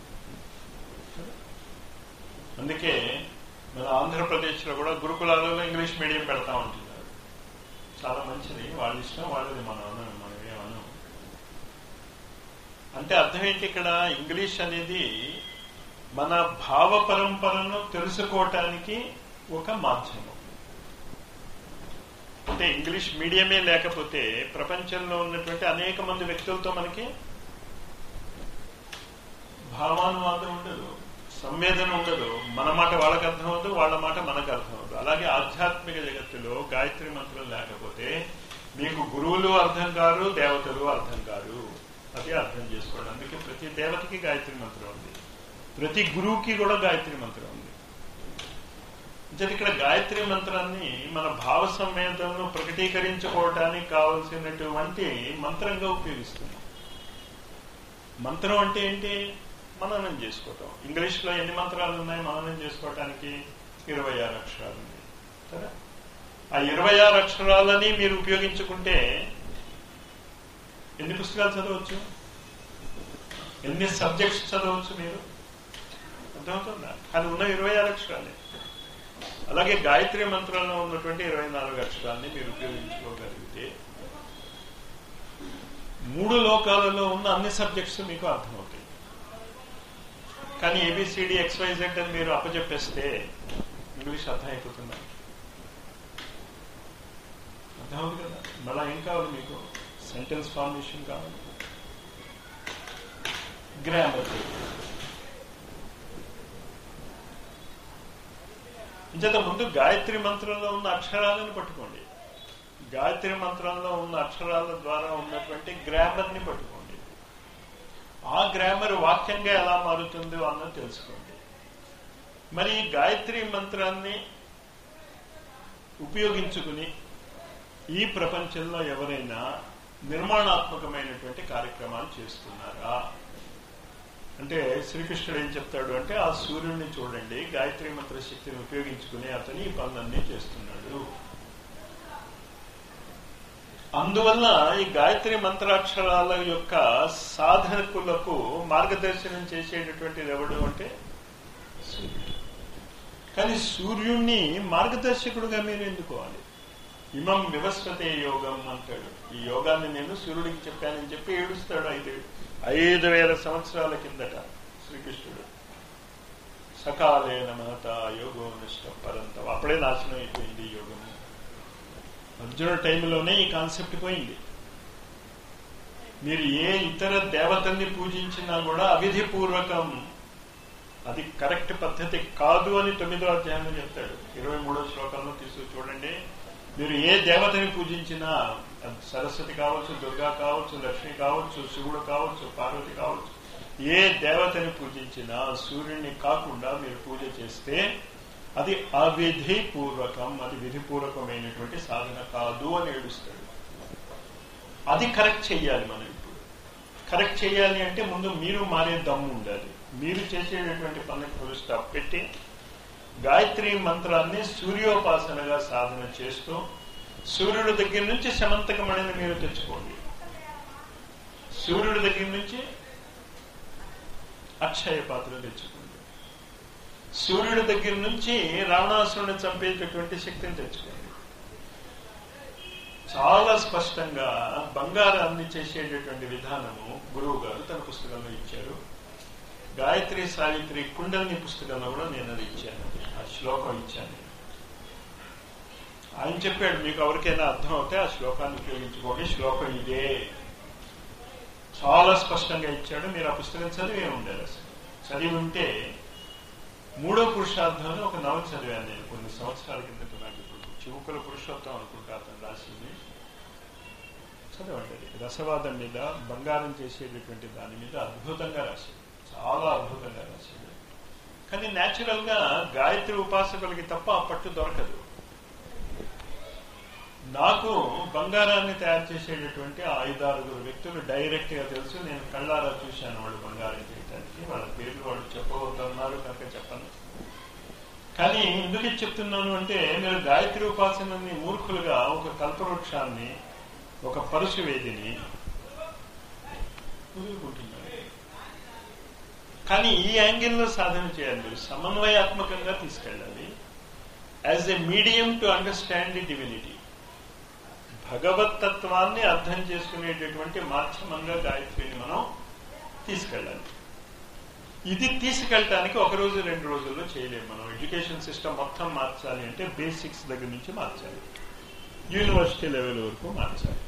అందుకే మన ఆంధ్రప్రదేశ్లో కూడా గురుకులాలలో ఇంగ్లీష్ మీడియం పెడతా ఉంటున్నారు. చాలా మంచిది, వాళ్ళ ఇష్టం వాళ్ళది, మనం అనం మనం ఏమనం. అంటే అర్థం ఏంటి? ఇక్కడ ఇంగ్లీష్ అనేది మన భావ పరంపరను తెలుసుకోవటానికి ఒక మాధ్యమం. అంటే ఇంగ్లీష్ మీడియమే లేకపోతే ప్రపంచంలో ఉన్నటువంటి అనేక మంది వ్యక్తులతో మనకి భావానువాదం ఉండదు, సంవేదన ఉండదు. మన మాట వాళ్ళకి అర్థం అవద్దు, వాళ్ళ మాట మనకు అర్థం అవద్దు. అలాగే ఆధ్యాత్మిక జగత్తులో గాయత్రి మంత్రం లేకపోతే మీకు గురువులు అర్థం కారు, దేవతలు అర్థం కారు. అది అర్థం చేసుకోండి. అందుకే ప్రతి దేవతకి గాయత్రి మంత్రం ఉంది, ప్రతి గురువుకి కూడా గాయత్రి మంత్రం ఉంది. ఇక్కడ గాయత్రి మంత్రాన్ని మన భావ సంవేదనను ప్రకటీకరించుకోవటానికి కావలసినటువంటి మంత్రంగా ఉపయోగిస్తున్నాం. మంత్రం అంటే ఏంటి? మననం చేసుకోవటం. ఇంగ్లీష్లో ఎన్ని మంత్రాలు ఉన్నాయి మననం చేసుకోవటానికి? ఇరవై ఆరు అక్షరాలు ఉన్నాయి సరే. ఆ ఇరవై ఆరు అక్షరాలని మీరు ఉపయోగించుకుంటే ఎన్ని పుస్తకాలు చదవచ్చు, ఎన్ని సబ్జెక్ట్స్ చదవచ్చు మీరు? అర్థమవుతుందా? కానీ ఉన్న ఇరవై ఆరు అక్షరాలే. అలాగే గాయత్రి మంత్రంలో ఉన్నటువంటి ఇరవై నాలుగు అక్షరాన్ని మీరు ఉపయోగించుకోగలిగితే మూడు లోకాలలో ఉన్న అన్ని సబ్జెక్ట్స్ మీకు అర్థమవుతాయి. కానీ ఏబిసిడి ఎక్స్వైజెడ్ అని మీరు అప్పచెప్పేస్తే ఇంగ్లీష్ అర్థం అయిపోతుందా? అర్థమవుతుంది కదా. మళ్ళా ఏం కావాలి మీకు? సెంటెన్స్ ఫార్మేషన్ కావాలి, గ్రామర్. ఇంత ముందు గాయత్రి మంత్రంలో ఉన్న అక్షరాలను పట్టుకోండి. గాయత్రి మంత్రంలో ఉన్న అక్షరాల ద్వారా ఉన్నటువంటి గ్రామర్ని పట్టుకోండి. ఆ గ్రామర్ వాక్యంగా ఎలా మారుతుందో అన్నది తెలుసుకోండి. మరి గాయత్రి మంత్రాన్ని ఉపయోగించుకుని ఈ ప్రపంచంలో ఎవరైనా నిర్మాణాత్మకమైనటువంటి కార్యక్రమాలు చేస్తున్నారా అంటే శ్రీకృష్ణుడు ఏం చెప్తాడు అంటే ఆ సూర్యుడిని చూడండి, గాయత్రి మంత్ర శక్తిని ఉపయోగించుకుని అతను ఈ పనులన్నీ చేస్తున్నాడు. అందువల్ల ఈ గాయత్రి మంత్రాక్షరాల యొక్క సాధకులకు మార్గదర్శనం చేసేటటువంటిది ఎవడు అంటే సూర్యుడు. కానీ సూర్యుడిని మార్గదర్శకుడుగా మీరు ఎందుకోవాలి? ఇమం వివస్వతే యోగం అంటాడు. ఈ యోగాన్ని నేను సూర్యుడికి చెప్పానని చెప్పి ఏడుస్తాడు. ఐదు ఐదు వేల సంవత్సరాల కిందట శ్రీకృష్ణుడు సకాలేన మహత యోగో నిష్ట పరంతం. అప్పుడే నాశనం అయిపోయింది ఈ యోగం. అర్జునుడి టైంలోనే ఈ కాన్సెప్ట్ పోయింది. మీరు ఏ ఇతర దేవతల్ని పూజించినా కూడా అవిధిపూర్వకం, అది కరెక్ట్ పద్ధతి కాదు అని తొమ్మిదో అధ్యాయంలో చెప్తాడు. ఇరవై మూడో శ్లోకంలో తీసుకు చూడండి. మీరు ఏ దేవతని పూజించినా, సరస్వతి కావచ్చు, దుర్గా కావచ్చు, లక్ష్మి కావచ్చు, శివుడు కావచ్చు, పార్వతి కావచ్చు, ఏ దేవతని పూజించినా సూర్యుడిని కాకుండా మీరు పూజ చేస్తే అది అవిధి పూర్వకం, అది విధిపూర్వకమైనటువంటి సాధన కాదు అని ఏడుస్తాడు. అది కరెక్ట్ చెయ్యాలి. మనం ఇప్పుడు కరెక్ట్ చేయాలి అంటే ముందు మీరు మారే దమ్ము ఉండాలి. మీరు చేసేటటువంటి పనులకు ఫుల్ స్టాప్ పెట్టి గాయత్రి మంత్రాన్ని సూర్యోపాసనగా సాధన చేస్తూ సూర్యుడి దగ్గర నుంచి శమంతకమణిని మీరు తెచ్చుకోండి. సూర్యుడి దగ్గర నుంచి అక్షయ పాత్ర తెచ్చుకోండి. సూర్యుడి దగ్గర నుంచి రావణాసురుని చంపేటటువంటి శక్తిని తెచ్చుకోండి. చాలా స్పష్టంగా బంగారాన్ని చేసేటటువంటి విధానము గురువు గారు తన పుస్తకంలో ఇచ్చారు. గాయత్రి సావిత్రి కుండలిని పుస్తకంలో కూడా నేను అది ఇచ్చాను, ఆ శ్లోకం ఇచ్చాను. ఆయన చెప్పాడు, మీకు ఎవరికైనా అర్థం అవుతే ఆ శ్లోకాన్ని ఉపయోగించుకోండి, శ్లోకం ఇదే. చాలా స్పష్టంగా ఇచ్చాడు. మీరు ఆ పుస్తకం చదివే ఉండాలి. అసలు చదివి ఉంటే మూడో పురుషార్థంలో ఒక నవల చదివాను నేను కొన్ని సంవత్సరాల కిందట. నాకు ఇప్పుడు చివుకల పురుషోత్తం అనుకుంటా అతను రాసింది. చదవండి. రసవాదం మీద, బంగారం చేసేటటువంటి దాని మీద అద్భుతంగా రాశాడు, చాలా అద్భుతంగా రాశాడు. కానీ న్యాచురల్ గా గాయత్రి ఉపాసకులకి తప్ప ఆ పట్టు దొరకదు. నాకు బంగారాన్ని తయారు చేసేటటువంటి ఐదారుగురు వ్యక్తులు డైరెక్ట్ గా తెలుసు. నేను కళ్ళారా చూశాను వాళ్ళు బంగారం చేయడానికి. వాళ్ళ పేర్లు వాళ్ళు చెప్పవద్దన్నారు కనుక చెప్పను. కానీ ఎందుకు చెప్తున్నాను అంటే, మీరు గాయత్రి ఉపాసనని మూర్ఖులుగా ఒక కల్పవృక్షాన్ని, ఒక పరుశువేదిని వదులుకుంటున్నారు. కానీ ఈ యాంగిల్లో సాధన చేయాలి. మీరు సమన్వయాత్మకంగా తీసుకెళ్ళాలి. As a medium to understand the divinity. భగవత్తత్వాన్ని అర్థం చేసుకునేటటువంటి మాధ్యమంగా గాయత్రిని మనం తీసుకెళ్ళాలి. ఇది తీసుకెళ్ళటానికి ఒక రోజు రెండు రోజుల్లో చేయలేము మనం. ఎడ్యుకేషన్ సిస్టమ్ మొత్తం మార్చాలి అంటే బేసిక్స్ దగ్గర నుంచి మార్చాలి, యూనివర్సిటీ లెవెల్ వరకు మార్చాలి.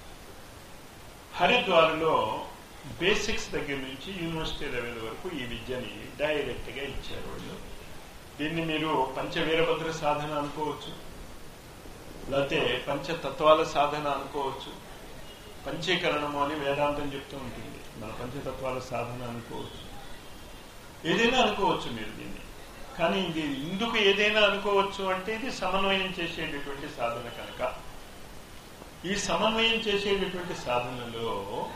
హరిద్వార్లో బేసిక్స్ దగ్గర నుంచి యూనివర్సిటీ లెవెల్ వరకు ఈ విద్యని డైరెక్ట్ గా ఇచ్చారు వాళ్ళు. దీన్ని మీరు పంచవీరభద్ర సాధన అనుకోవచ్చు, లేకపోతే పంచతత్వాల సాధన అనుకోవచ్చు. పంచీకరణము అని వేదాంతం చెప్తూ ఉంటుంది. మన పంచతత్వాల సాధన అనుకోవచ్చు, ఏదైనా అనుకోవచ్చు మీరు దీన్ని. కానీ ఇది ఇందుకు ఏదైనా అనుకోవచ్చు అంటే ఇది సమన్వయం చేసేటటువంటి సాధన కనుక. ఈ సమన్వయం చేసేటటువంటి సాధనలో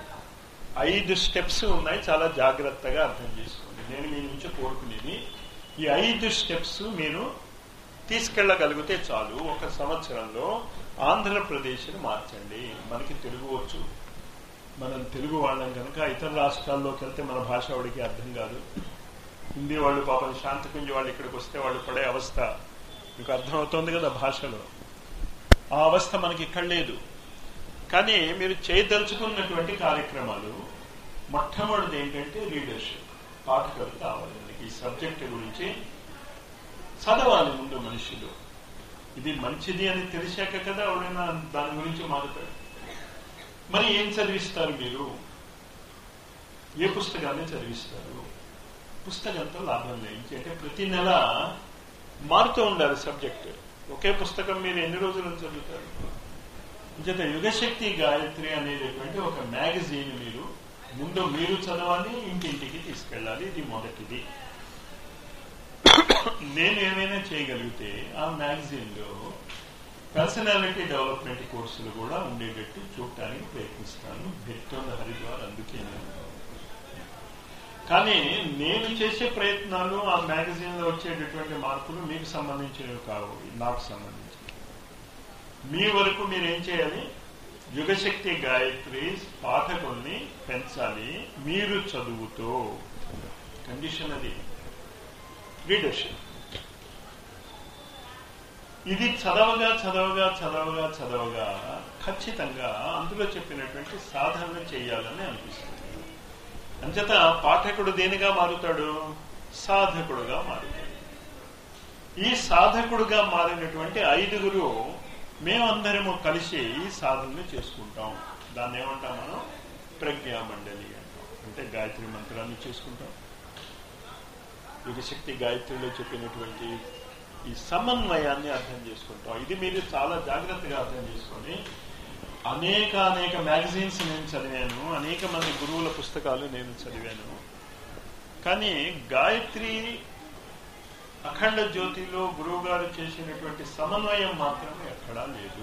ఐదు స్టెప్స్ ఉన్నాయి. చాలా జాగ్రత్తగా అర్థం చేసుకోండి. నేను మీ నుంచి కోరుకునేది ఈ ఐదు స్టెప్స్ మీరు తీసుకెళ్ళగలిగితే చాలు. ఒక సంవత్సరంలో ఆంధ్రప్రదేశ్ని మార్చండి. మనకి తెలుగు వచ్చు, మనం తెలుగు వాళ్ళం కనుక ఇతర రాష్ట్రాల్లోకి వెళ్తే మన భాష వాడికి అర్థం కాదు. హిందీ వాళ్ళు పాపం శాంతికుంజి వాళ్ళు ఇక్కడికి వస్తే వాళ్ళు పడే అవస్థ మీకు అర్థమవుతోంది కదా భాషలో. ఆ అవస్థ మనకి ఇక్కడ లేదు. కానీ మీరు చేయదలుచుకున్నటువంటి కార్యక్రమాలు మొట్టమొదటిది ఏంటంటే రీడర్షిప్. పాఠకులు కావాలి. మనకి ఈ సబ్జెక్ట్ గురించి చదవాలి ముందు మనుషులు. ఇది మంచిది అని తెలిసాక కదా ఎవరైనా దాని గురించి మారుతాడు. మరి ఏం చదివిస్తారు మీరు? ఏ పుస్తకాన్ని చదివిస్తారు? పుస్తకంతో లాభం లేదు. అంటే ప్రతి నెల మారుతూ ఉండాలి సబ్జెక్ట్. ఒకే పుస్తకం మీరు ఎన్ని రోజులు చదువుతారు? అంచేత యుగశక్తి గాయత్రి అనేటటువంటి ఒక మ్యాగజైన్ మీరు ముందు మీరు చదవాలి, ఇంటింటికి తీసుకెళ్ళాలి. ఇది మొదటిది. నేను ఏమైనా చేయగలిగితే ఆ మ్యాగజైన్ లో పర్సనాలిటీ డెవలప్మెంట్ కోర్సులు కూడా ఉండేటట్టు చూడటానికి ప్రయత్నిస్తాను. భెట్టోన్ హరిద్వార్ అందుకే. కానీ నేను చేసే ప్రయత్నాలు ఆ మ్యాగజైన్ లో వచ్చేటటువంటి మార్పులు మీకు సంబంధించినవి కావు, నాకు సంబంధించి. మీ వరకు మీరేం చేయాలి? యుగశక్తి గాయత్రి పాఠకుల్ని పెంచాలి మీరు చదువుతో. కండిషన్ అది రీడర్షిప్. ఇది చదవగా చదవగా చదవగా చదవగా ఖచ్చితంగా అందులో చెప్పినటువంటి సాధనలు చేయాలని అనిపిస్తుంది. అంచేత పాఠకుడు దేనిగా మారుతాడు? సాధకుడుగా మారుతాడు. ఈ సాధకుడుగా మారినటువంటి ఐదుగురు మేమందరము కలిసి ఈ సాధనలు చేసుకుంటాం. దాన్ని ఏమంటాం మనం? ప్రజ్ఞా మండలి అంటాం. అంటే గాయత్రి మంత్రాన్ని చేసుకుంటాం. యుగశక్తి గాయత్రిలో చెప్పినటువంటి ఈ సమన్వయాన్ని అర్థం చేసుకుంటాం. ఇది మీరు చాలా జాగ్రత్తగా అర్థం చేసుకొని, అనేక అనేక మ్యాగజైన్స్ నేను చదివాను, అనేక మంది గురువుల పుస్తకాలు నేను చదివాను. కానీ గాయత్రి అఖండ జ్యోతిలో గురువు గారు చేసినటువంటి సమన్వయం మాత్రం ఎక్కడా లేదు.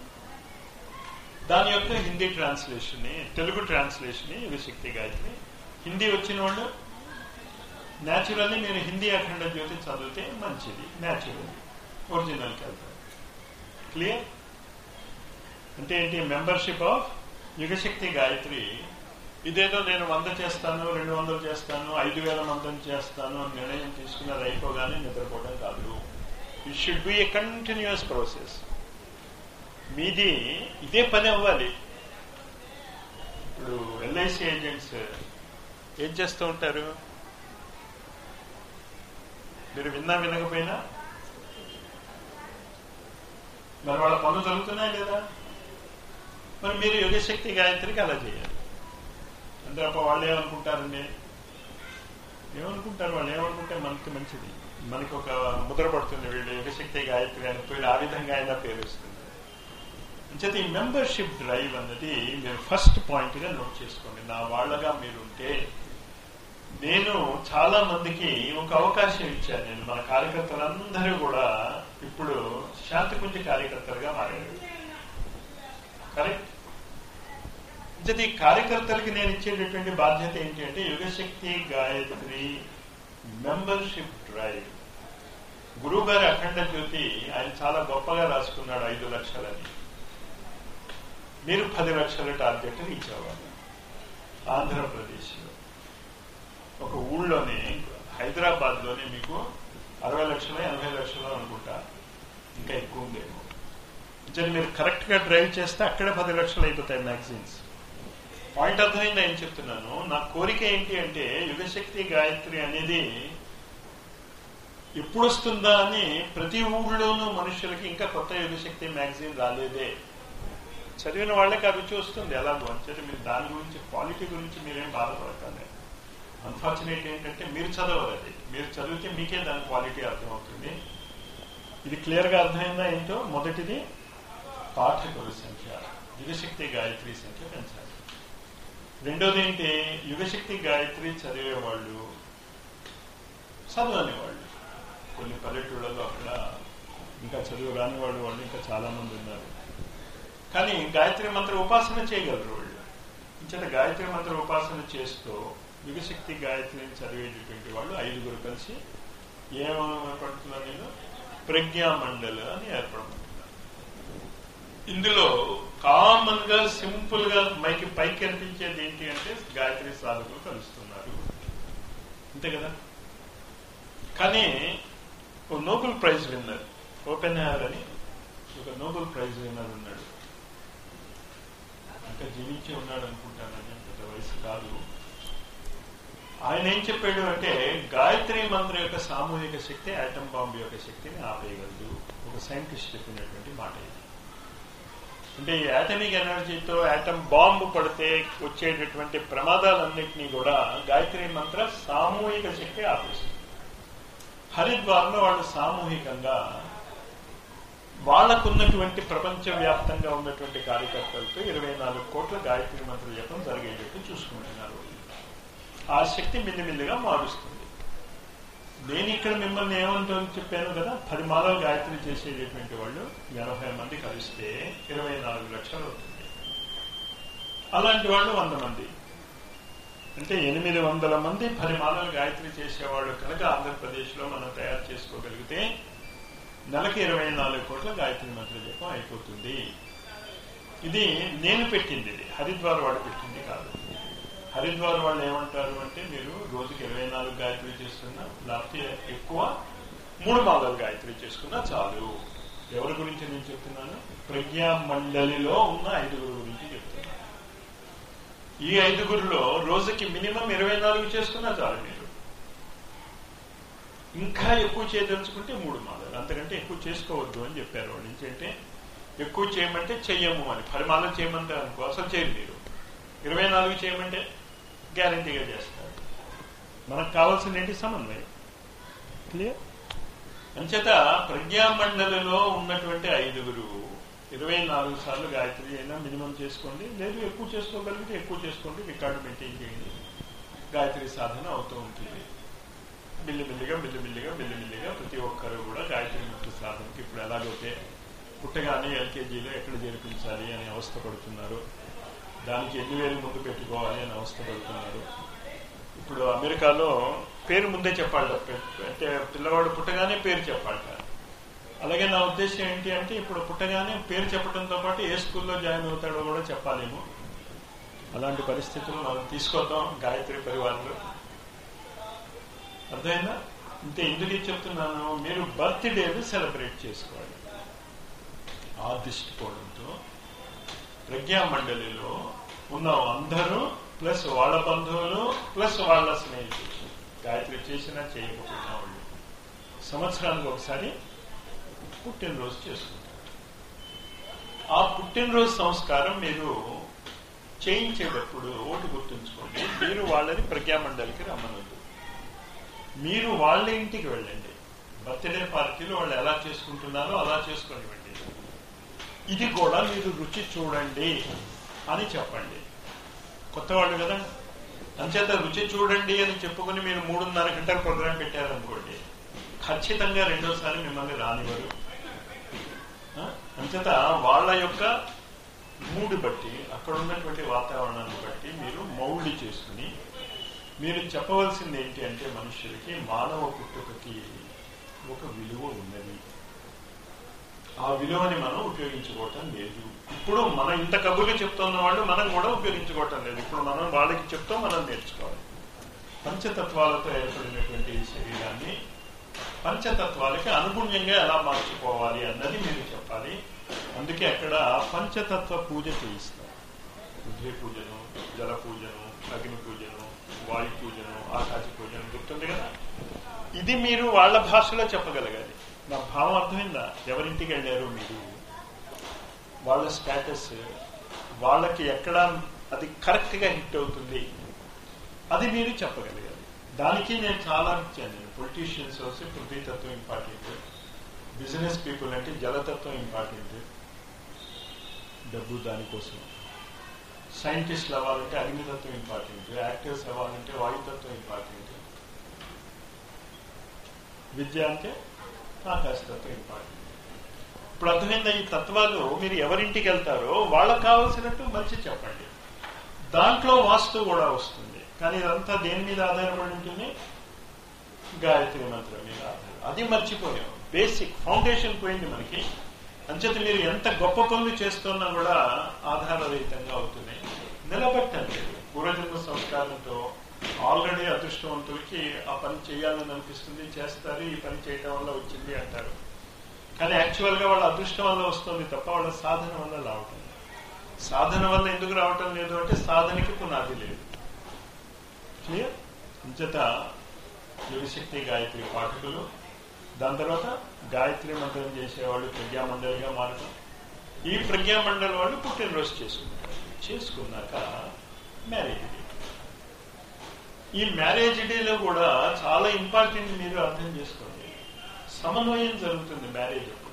దాని యొక్క హిందీ ట్రాన్స్లేషన్, తెలుగు ట్రాన్స్లేషన్ యుగశక్తి గాయత్రి. హిందీ వచ్చిన వాళ్ళు న్యాచురల్లీ నేను హిందీ అఖండ జ్యోతి చదివితే మంచిది, న్యాచురల్లీ ఒరిజినల్కి వెళ్తాను. క్లియర్? అంటే ఏంటి? Membership of Yugashakti Gayatri. ఇదేదో నేను వంద చేస్తాను, రెండు వందలు చేస్తాను, ఐదు వేల మందం చేస్తాను అని నిర్ణయం తీసుకున్నది అయిపోగానే నిద్రపోవడం కాదు. It should be a continuous process. మీది ఇదే పని అవ్వాలి. ఇప్పుడు ఎల్ఐసి ఏజెంట్స్ ఏం చేస్తూ ఉంటారు? మీరు విన్నా వినకపోయినా మరి వాళ్ళ పనులు జరుగుతున్నాయి లేదా? మరి మీరు యుగశక్తి గాయత్రికి అలా చేయాలి. అంటే అప్పుడు వాళ్ళు ఏమనుకుంటారండి? ఏమనుకుంటారు? వాళ్ళు ఏమనుకుంటే మనకి మంచిది, మనకి ఒక ముద్ర పడుతుంది, వీళ్ళు యుగశక్తి గాయత్రి అని వీళ్ళు ఆ విధంగా అయినా పేరు వస్తుంది. అంచేత ఈ మెంబర్షిప్ డ్రైవ్ అన్నది మీరు ఫస్ట్ పాయింట్ గా నోట్ చేసుకోండి. నా వాళ్ళగా మీరుంటే, నేను చాలా మందికి ఒక అవకాశం ఇచ్చాను. నేను మన కార్యకర్తలందరూ కూడా ఇప్పుడు శాంతిపుంజ కార్యకర్తలుగా మారారు. కరెక్ట్? ఈ కార్యకర్తలకి నేను ఇచ్చేటటువంటి బాధ్యత ఏంటి అంటే యుగశక్తి గాయత్రి మెంబర్షిప్ డ్రైవ్. గురువు గారి అఖండ జ్యోతి ఆయన చాలా గొప్పగా రాసుకున్నాడు, ఐదు లక్షలని. మీరు పది లక్షల టార్గెట్ రీచ్ అవ్వాలి. ఆంధ్రప్రదేశ్లో ఒక ఊళ్ళోనే, హైదరాబాద్ లోనే మీకు అరవై లక్షలు ఎనభై లక్షలు అనుకుంటా, ఇంకా ఎక్కువ ఉందేమో. మీరు కరెక్ట్ గా డ్రైవ్ చేస్తే అక్కడే పది లక్షలు అయిపోతాయి మ్యాగజైన్స్. పాయింట్ అర్థమైందా ఏం చెప్తున్నాను? నా కోరిక ఏంటి అంటే యుగశక్తి గాయత్రి అనేది ఎప్పుడు వస్తుందా అని ప్రతి ఊళ్ళోనూ మనుషులకి ఇంకా కొత్త యుగశక్తి మ్యాగజైన్ రాలేదే. చదివిన వాళ్ళకి ఆ రుచి వస్తుంది ఎలాగో. అంటే మీరు దాని గురించి, క్వాలిటీ గురించి మీరేం బాధపడతారు. అన్ఫార్చునేట్ ఏంటంటే మీరు చదవరు. అది మీరు చదివితే మీకే దాని క్వాలిటీ అర్థమవుతుంది. ఇది క్లియర్ గా అర్థమైందా ఏంటో? మొదటిది పాఠకుల సంఖ్య, యుగశక్తి గాయత్రి సంఖ్య పెంచాలి. రెండోది ఏంటి? యుగశక్తి గాయత్రి చదివేవాళ్ళు, చదవని వాళ్ళు. కొన్ని పల్లెటూళ్ళలో అక్కడ ఇంకా చదువు రాని వాళ్ళు వాళ్ళు ఇంకా చాలా మంది ఉన్నారు. కానీ గాయత్రి మంత్ర ఉపాసన చేయగలరు వాళ్ళు. ఇంచేత గాయత్రి మంత్ర ఉపాసన చేస్తూ యుగశక్తి గాయత్రిని చదివేటటువంటి వాళ్ళు ఐదుగురు కలిసి ఏమనుకుంటున్నారు? నేను ప్రజ్ఞా మండలి అని ఏర్పడుతున్నారు. ఇందులో కామన్ గా సింపుల్ గా మైకి పైకి అనిపించేది ఏంటి అంటే గాయత్రి సాధకులు కలుస్తున్నారు, అంతే కదా. కానీ ఓ నోబెల్ ప్రైజ్ విన్నర్, ఓపెన్ హార్ అని ఒక నోబెల్ ప్రైజ్ విన్నర్ ఉన్నాడు. ఇంకా జీవించి ఉన్నాడు అనుకుంటాను, పెద్ద వయసు కాదు. ఆయన ఏం చెప్పాడు అంటే గాయత్రి మంత్రం యొక్క సామూహిక శక్తి ఆటం బాంబు యొక్క శక్తిని ఆపేయగలదు. ఒక సైంటిస్ట్ చెప్పినటువంటి మాట ఇది. అంటే ఈ యాటమిక్ ఎనర్జీతో యాటమ్ బాంబు పడితే వచ్చేటటువంటి ప్రమాదాలన్నింటినీ కూడా గాయత్రి మంత్ర సామూహిక శక్తి ఆపేస్తుంది. హరిద్వార్లో వాళ్ళు సామూహికంగా వాళ్లకున్నటువంటి ప్రపంచవ్యాప్తంగా ఉన్నటువంటి కార్యకర్తలతో ఇరవై నాలుగు కోట్ల గాయత్రి మంత్ర జపం జరిగేటట్టు చూసుకుంటున్నారు. ఆ శక్తి మిల్లిమిల్లిగా మారుస్తుంది. నేను ఇక్కడ మిమ్మల్ని ఏమంటూ చెప్పాను కదా, పది మాలలు గాయత్రి చేసేటటువంటి వాళ్ళు ఎనభై మంది కలిస్తే ఇరవై నాలుగు లక్షలు అవుతుంది. అలాంటి వాళ్ళు వంద మంది అంటే ఎనిమిది వందల మంది పది మాలలు గాయత్రి చేసేవాళ్ళు కనుక ఆంధ్రప్రదేశ్ లో మనం తయారు చేసుకోగలిగితే నెలకి ఇరవై నాలుగు కోట్ల గాయత్రి మంత్ర జపం అయిపోతుంది. ఇది నేను పెట్టింది, ఇది హరిద్వార్ వాడు పెట్టింది కాదు. హరిద్వార్ వాళ్ళు ఏమంటారు అంటే మీరు రోజుకి ఇరవై నాలుగు గాయత్రి చేసుకున్నా, లేకపోతే ఎక్కువ మూడు మాలలు గాయత్రి చేసుకున్నా చాలు. ఎవరి గురించి నేను చెప్తున్నాను? ప్రజ్ఞా మండలిలో ఉన్న ఐదుగురు గురించి చెప్తున్నాను. ఈ ఐదుగురులో రోజుకి మినిమం ఇరవై నాలుగు చేసుకున్నా చాలు. మీరు ఇంకా ఎక్కువ చేయదలుచుకుంటే మూడు మాలలు, అంతకంటే ఎక్కువ చేసుకోవద్దు అని చెప్పారు వాళ్ళు. ఏంటంటే ఎక్కువ చేయమంటే చెయ్యము అని. పది మాలలు చేయమంటారు అనుకో, అసలు చేయరు. మీరు ఇరవై నాలుగు చేయమంటే గ్యారంటీగా చేస్తారు. మనకు కావాల్సిన ఏంటి? సమన్వయం. క్లియర్? అంచేత ప్రజ్ఞామండలిలో ఉన్నటువంటి ఐదుగురు ఇరవై నాలుగు సార్లు గాయత్రి అయినా మినిమం చేసుకోండి, లేదు ఎక్కువ చేసుకోగలిగితే ఎక్కువ చేసుకోండి, రికార్డు మెయింటైన్ చేయండి. గాయత్రి సాధన అవుతూ ఉంటుంది. మిల్లిమిల్లిగా మిల్లిమిల్లిగా మిల్లిమిల్లిగా ప్రతి ఒక్కరు కూడా గాయత్రి మంత్ర సాధనకి ఇప్పుడు ఎలాగైతే పుట్టగానే ఎల్కేజీలో ఎక్కడ చేర్పించాలి అని అవస్థ పడుతున్నారు, దానికి ఎన్ని వేలు ముందు పెట్టుకోవాలి అని అవస్థ పడుతున్నారు. ఇప్పుడు అమెరికాలో పేరు ముందే చెప్పాలి, అంటే పిల్లవాడు పుట్టగానే పేరు చెప్పాలట. అలాగే నా ఉద్దేశం ఏంటి అంటే ఇప్పుడు పుట్టగానే పేరు చెప్పడంతో పాటు ఏ స్కూల్లో జాయిన్ అవుతాడో కూడా చెప్పాలేమో. అలాంటి పరిస్థితులు మనం తీసుకొద్దాం గాయత్రి పరివారంలో. అర్థమైందా? ఇంతే. ఎందుకు చెప్తున్నాను, మీరు బర్త్డేలు సెలబ్రేట్ చేసుకోవాలి. ఆ దృష్టికోణంతో ప్రజ్ఞామండలిలో ఉన్న అందరూ ప్లస్ వాళ్ళ బంధువులు ప్లస్ వాళ్ళ స్నేహితులు, గాయత్రి చేసినా చేయకపోయినా వాళ్ళు సంవత్సరానికి ఒకసారి పుట్టినరోజు చేసుకుంటారు. ఆ పుట్టినరోజు సంస్కారం మీరు చేయించేటప్పుడు ఒకటి గుర్తుంచుకోండి, మీరు వాళ్ళని ప్రజ్ఞామండలికి రమ్మనొద్దు. మీరు వాళ్ళ ఇంటికి వెళ్ళండి. బర్త్డే పార్టీలు వాళ్ళు ఎలా చేసుకుంటున్నారో అలా చేసుకునివ్వండి. ఇది కూడా మీరు రుచి చూడండి అని చెప్పండి. కొత్త వాళ్ళు కదా, అంచేత రుచి చూడండి అని చెప్పుకుని మీరు మూడున్నర గంటల ప్రోగ్రాం పెట్టారనుకోండి, ఖచ్చితంగా రెండోసారి మిమ్మల్ని రానివ్వరు. అంచేత వాళ్ళ యొక్క మూడు బట్టి, అక్కడ ఉన్నటువంటి వాతావరణాన్ని బట్టి మీరు మౌల్డ్ చేసుకుని మీరు చెప్పవలసింది ఏంటి అంటే మనుషులకి మానవ పుట్టుకకి ఒక విలువ ఉన్నది. ఆ విలువని మనం ఉపయోగించుకోవటం లేదు. ఇప్పుడు మనం ఇంత కబుర్లు చెప్తున్న వాళ్ళు మనం కూడా ఉపయోగించుకోవటం లేదు. ఇప్పుడు మనం వాళ్ళకి చెప్తాం, మనం నేర్చుకోవాలి. పంచతత్వాలతో ఏర్పడినటువంటి ఈ శరీరాన్ని పంచతత్వాలకి అనుగుణ్యంగా ఎలా మార్చుకోవాలి అన్నది మీరు చెప్పాలి. అందుకే అక్కడ పంచతత్వ పూజ చేయిస్తారు. పృథ్వీ పూజను, జల పూజను, అగ్ని పూజను, వాయు పూజను, ఆకాశ పూజను గుర్తుంది కదా. ఇది మీరు వాళ్ళ భాషలో చెప్పగలగాలి. నా భావం అర్థమైందా? ఎవరింటికి వెళ్ళారు మీరు, వాళ్ళ స్టేటస్, వాళ్ళకి ఎక్కడ అది కరెక్ట్ గా హిట్ అవుతుంది అది మీరు చెప్పగలగాలి. దానికి నేను చాలా ఇచ్చాను. నేను పొలిటీషియన్స్ వస్తే పృథ్వీతత్వం ఇంపార్టెంట్, బిజినెస్ పీపుల్ అంటే జలతత్వం ఇంపార్టెంట్, డబ్బు దానికోసం, సైంటిస్టులు అవ్వాలంటే అగ్నితత్వం ఇంపార్టెంట్, యాక్టర్స్ అవ్వాలంటే వాయుతత్వం ఇంపార్టెంట్, విద్య అంటే ఆకాశతత్వం ఇంపార్టెంట్. ఇప్పుడు అర్థమైందా? ఈ తత్వాలు మీరు ఎవరింటికి వెళ్తారో వాళ్ళకు కావాల్సినట్టు మంచి చెప్పండి. దాంట్లో వాస్తు కూడా వస్తుంది. కానీ ఇదంతా దేని మీద ఆధారపడి ఉంటుంది? గాయత్రి మంత్రం మీద ఆధారం. అది మర్చిపోయాం. బేసిక్ ఫౌండేషన్ పోయింది మనకి. అంచేత మీరు ఎంత గొప్ప పనులు చేస్తున్నా కూడా ఆధారరహితంగా అవుతున్నాయి. నిలబెట్టండి. పూర్వజన్మ సంస్కారంతో ఆల్రెడీ అదృష్టవంతులకి ఆ పని చేయాలని అనిపిస్తుంది, చేస్తారు. ఈ పని చేయటం వల్ల వచ్చింది అంటారు. కానీ యాక్చువల్ గా వాళ్ళ అదృష్టం వల్ల వస్తుంది తప్ప వాళ్ళ సాధన వల్ల రావటం. సాధన వల్ల ఎందుకు రావటం లేదు అంటే సాధనకి పునాది లేదు. క్లియర్? అంచేత యువశక్తి గాయత్రి పాఠకులు, దాని తర్వాత గాయత్రి మంత్రం చేసేవాళ్ళు ప్రజ్ఞామండలిగా మారటం. ఈ ప్రజ్ఞామండలి వాళ్ళు పుట్టినరోజు చేసుకుంటారు. చేసుకున్నాక మ్యారేజ్ డే. ఈ మ్యారేజ్ డేలో కూడా చాలా ఇంపార్టెంట్ మీరు అర్థం చేసుకోండి. సమన్వయం జరుగుతుంది మ్యారేజ్ అప్పుడు.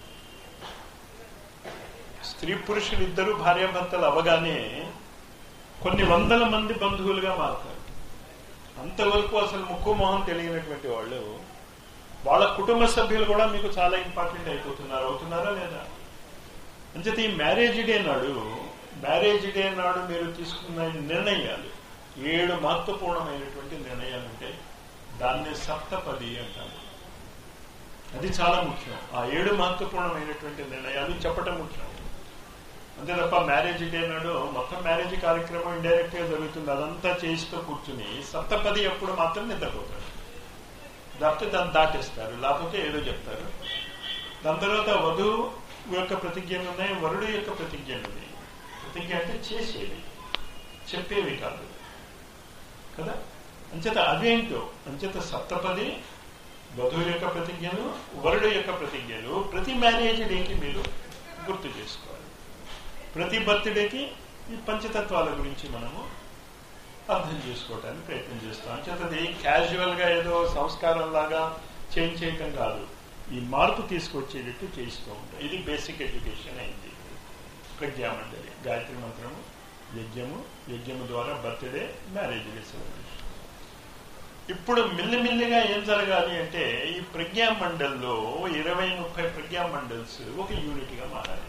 స్త్రీ పురుషులు ఇద్దరు భార్యాభర్తలు అవగానే కొన్ని వందల మంది బంధువులుగా మారుతారు. అంతవరకు అసలు ముక్కు మొహం తెలియనటువంటి వాళ్ళు, వాళ్ళ కుటుంబ సభ్యులు కూడా మీకు చాలా ఇంపార్టెంట్ అయిపోతున్నారు. అవుతున్నారా లేదా? అంచేత ఈ మ్యారేజ్ డే నాడు మ్యారేజ్ డే నాడు మీరు తీసుకున్న నిర్ణయాలు ఏడు మహత్వపూర్ణమైనటువంటి నిర్ణయాలు ఉంటాయి. దాన్ని సప్తపది అంటారు. అది చాలా ముఖ్యం. ఆ ఏడు మహత్వపూర్ణమైనటువంటి నిర్ణయాలు చెప్పటం ముఖ్యం. అంతే తప్ప మ్యారేజ్ డే నాడు మొత్తం మ్యారేజ్ కార్యక్రమం ఇండైరెక్ట్ గా జరుగుతుంది. అదంతా చేయిస్తూ కూర్చుని సప్తపది అప్పుడు మాత్రం నిద్రపోతారు. లేకపోతే దాన్ని దాటేస్తారు, లేకపోతే ఏదో చెప్తారు. దాని తర్వాత వధువు యొక్క ప్రతిజ్ఞలు ఉన్నాయి, వరుడు యొక్క ప్రతిజ్ఞలు ఉన్నాయి. ప్రతిజ్ఞ అంటే చేసేవి, చెప్పేవి కాదు కదా. అంచేత అదేంటో, అంచేత సప్తపది వధువు యొక్క ప్రతిజ్ఞలు, వరుడు యొక్క ప్రతిజ్ఞలు ప్రతి మ్యారేజ్ డేకి మీరు గుర్తు చేసుకోవాలి. ప్రతి బర్త్డేకి ఈ పంచతత్వాల గురించి మనము అర్థం చేసుకోవటానికి ప్రయత్నం చేస్తాం. అంచేత అది క్యాజువల్ గా ఏదో సంస్కారం లాగా చేంజ్ చేయటం కాదు, ఈ మార్పు తీసుకొచ్చేటట్టు చేస్తూ ఉంటాం. ఇది బేసిక్ ఎడ్యుకేషన్ అయింది. ప్రజ్ఞామండలి, గాయత్రి మంత్రము, యజ్ఞము, యజ్ఞము ద్వారా బర్త్డే, మ్యారేజ్ డే సెలబ్రేషన్. ఇప్పుడు మిల్లిమిల్లిగా ఏం జరగాలి అంటే ఈ ప్రజ్ఞామండల్లో ఇరవై ముప్పై ప్రజ్ఞామండల్స్ ఒక యూనిట్ గా మారాలి.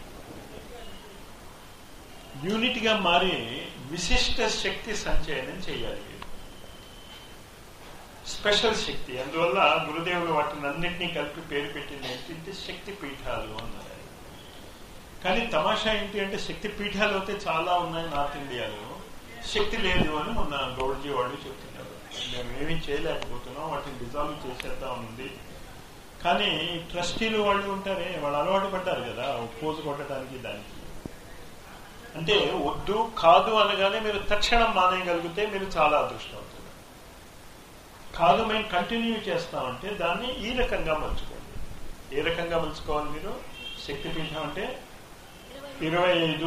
యూనిట్ గా మారి విశిష్ట శక్తి సంచయనం చేయాలి. స్పెషల్ శక్తి. అందువల్ల గురుదేవులు వాటిని అన్నింటినీ కలిపి పేరు పెట్టింది ఏంటంటే శక్తి పీఠాలు అన్నారు. కానీ తమాషా ఏంటి అంటే శక్తి పీఠాలు అయితే చాలా ఉన్నాయి నార్త్ ఇండియాలో, శక్తి లేదు అని మొన్న గౌడ్జీ వాళ్ళు చెప్తున్నారు. మేము ఏమీ చేయలేకపోతున్నాం, వాటిని డిజాల్వ్ చేసేద్దాం ఉంది. కానీ ట్రస్టీలు వాళ్ళు ఉంటారే, వాళ్ళు అలవాటు పడ్డారు కదా పోజు కొట్టడానికి. దానికి అంటే వద్దు కాదు అనగానే మీరు తక్షణం మానేయగలిగితే మీరు చాలా అదృష్టం అవుతుంది. కాదు మేము కంటిన్యూ చేస్తామంటే దాన్ని ఈ రకంగా మలుచుకోండి. ఏ రకంగా మలుచుకోవాలి మీరు? శక్తిపీఠం అంటే ఇరవై ఐదు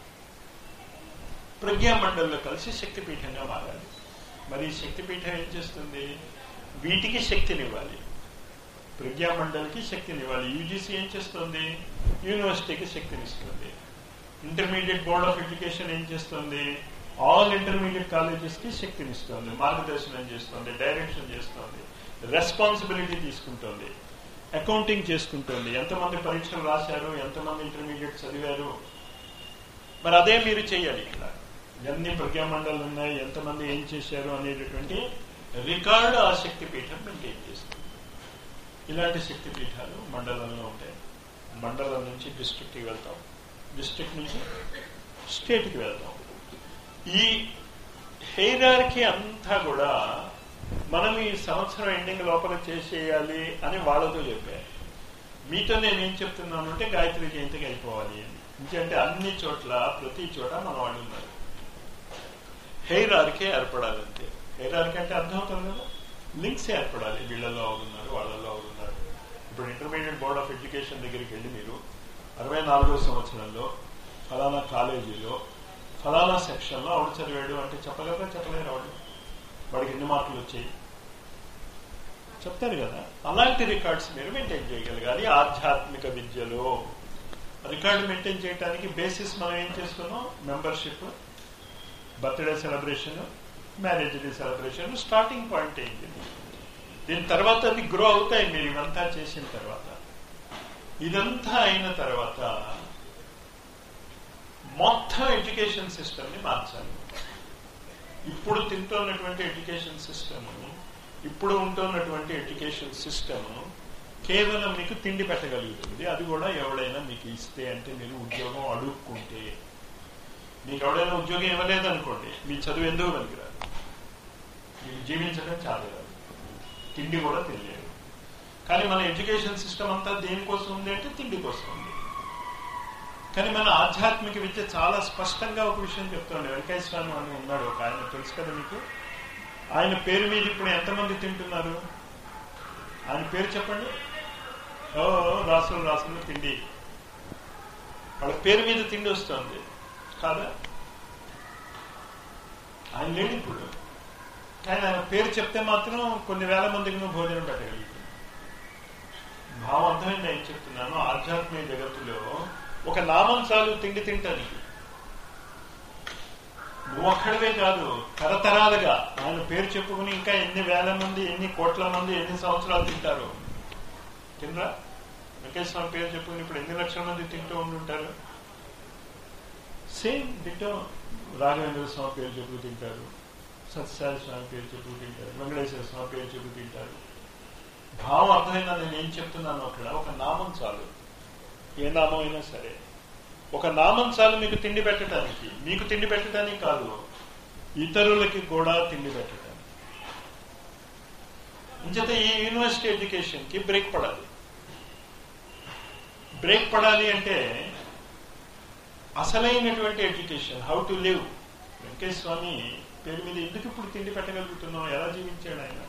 ప్రజ్ఞామండలిలో కలిసి శక్తిపీఠంగా మారాలి. మరి శక్తిపీఠం ఏం చేస్తుంది? వీటికి శక్తినివ్వాలి, ప్రజ్ఞామండలికి శక్తినివ్వాలి. యూజీసీ ఏం చేస్తుంది? యూనివర్సిటీకి శక్తినిస్తుంది. ఇంటర్మీడియట్ బోర్డ్ ఆఫ్ ఎడ్యుకేషన్ ఏం చేస్తుంది? ఆల్ ఇంటర్మీడియట్ కాలేజెస్ కి శక్తినిస్తుంది, మార్గదర్శనం చేస్తుంది, డైరెక్షన్ చేస్తుంది, రెస్పాన్సిబిలిటీ తీసుకుంటుంది, అకౌంటింగ్ చేసుకుంటుంది. ఎంతమంది పరీక్షలు రాశారు, ఎంతమంది ఇంటర్మీడియట్ చదివారు, మరి అదే మీరు చేయాలి. ఇక్కడ ఎన్ని ప్రజ్ఞామండలు ఉన్నాయి, ఎంతమంది ఏం చేశారు అనేటటువంటి రికార్డు ఆ శక్తిపీఠం మెయింటైన్ చేస్తుంది. ఇలాంటి శక్తిపీఠాలు మండలంలో ఉంటాయి. మండలం నుంచి డిస్ట్రిక్ట్కి వెళ్తాం, డిస్ట్రిక్ట్ నుంచి స్టేట్కి వెళ్తాం. ఈ హెయిరార్కీ అంతా కూడా మనం ఈ సంవత్సరం ఎండింగ్ లోపల చేసేయాలి అని వాళ్ళతో చెప్పారు. మీతో నేనేం చెప్తున్నాను అంటే గాయత్రి జయంతికి అయిపోవాలి అని. ఎందుకంటే అన్ని చోట్ల ప్రతి చోట మన వాళ్ళు ఉన్నారు. హెయిరార్కీ ఏర్పడాలంటే, హెయిరార్కీ అంటే అర్థమవుతుంది కదా, లింక్స్ ఏర్పడాలి. వీళ్ళలో అవుతున్నారు, వాళ్ళలో అవుతున్నారు. ఇప్పుడు ఇంటర్మీడియట్ బోర్డ్ ఆఫ్ ఎడ్యుకేషన్ దగ్గరికి వెళ్ళి మీరు అరవై నాలుగో సంవత్సరంలో ఫలానా కాలేజీలో ఫలానా సెక్షన్లో ఆవిడ చదివాడు అంటే చెప్పలేదా? చెప్పలేరు. ఆవిడ వాడికి ఎన్ని మార్కులు వచ్చాయి చెప్తారు కదా. అలాంటి రికార్డ్స్ మీరు మెయింటైన్ చేయగలగాలి. ఆధ్యాత్మిక విద్యలో రికార్డు మెయింటైన్ చేయడానికి బేసిస్ మనం ఏం చేస్తున్నాం? Membership, birthday celebration, marriage day celebration starting point ఏంటి. దీని తర్వాత అది గ్రో అవుతాయి మీరు ఇవంతా చేసిన తర్వాత. ఇదంతా అయిన తర్వాత మొత్తం ఎడ్యుకేషన్ సిస్టమ్ ని మార్చాలి. ఇప్పుడు తింటున్నటువంటి ఎడ్యుకేషన్ సిస్టమ్, ఇప్పుడు ఉంటున్నటువంటి ఎడ్యుకేషన్ సిస్టమ్ కేవలం మీకు తిండి పెట్టగలుగుతుంది. అది కూడా ఎవడైనా మీకు ఇస్తే, అంటే మీరు ఉద్యోగం అడుక్కుంటే. మీకు ఎవడైనా ఉద్యోగం ఇవ్వలేదనుకోండి, మీ చదువు ఎందుకు పనికిరాదు, మీకు జీవించడం చాలా రాదు, తిండి కూడా తెలియదు. కానీ మన ఎడ్యుకేషన్ సిస్టమ్ అంతా దేనికోసం ఉంది అంటే తిండి కోసం ఉంది. కానీ మన ఆధ్యాత్మిక విద్య చాలా స్పష్టంగా ఒక విషయం చెప్తుండే. వెంకయ్య స్వామి అని ఉన్నాడు ఒక ఆయన, తెలుసు కదా మీకు. ఆయన పేరు మీద ఇప్పుడు ఎంతమంది తింటున్నారు? ఆయన పేరు చెప్పండి. ఓ రాసులు రాసులు తిండి, వాళ్ళ పేరు మీద తిండి వస్తుంది కాదా? ఆయన లేడు ఇప్పుడు, కానీ ఆయన పేరు చెప్తే మాత్రం కొన్ని వేల మందికి నువ్వు భోజనం పెట్టగలుగుతుంది. భావం అర్థమైంది ఏం చెప్తున్నాను? ఆధ్యాత్మిక జగత్తులో ఒక నామం చాలు తిండి తింటానికి. నువ్వు అక్కడవే కాదు, తరతరాలుగా ఆయన పేరు చెప్పుకుని ఇంకా ఎన్ని వేల మంది, ఎన్ని కోట్ల మంది ఎన్ని సంవత్సరాలు తింటారు. తినరా? వెంకటేశ్వర స్వామి పేరు చెప్పుకుని ఇప్పుడు ఎన్ని లక్షల మంది తింటూ ఉంటుంటారు. సేమ్ తింటూ రాఘవేంద్ర స్వామి పేరు చెప్పుకు తింటారు, సత్యసాయి స్వామి పేరు చెప్పుకు తింటారు, వెంకటేశ్వర స్వామి పేరు చెప్పుకు తింటారు. భావం అర్థమైనా నేను ఏం చెప్తున్నాను? అక్కడ ఒక నామం చాలు, ఏ నామం అయినా సరే ఒక నామం చాలు మీకు తిండి పెట్టడానికి. మీకు తిండి పెట్టడానికి కాదు, ఇతరులకి కూడా తిండి పెట్టడానికి. ఇంచేత ఈ యూనివర్సిటీ ఎడ్యుకేషన్ కి బ్రేక్ పడాలి. బ్రేక్ పడాలి అంటే అసలైనటువంటి education, how to live. Venkateswara Swamy పేరు మీద ఎందుకు ఇప్పుడు తిండి పెట్టగలుగుతున్నాం? ఎలా జీవించాడు ఆయన?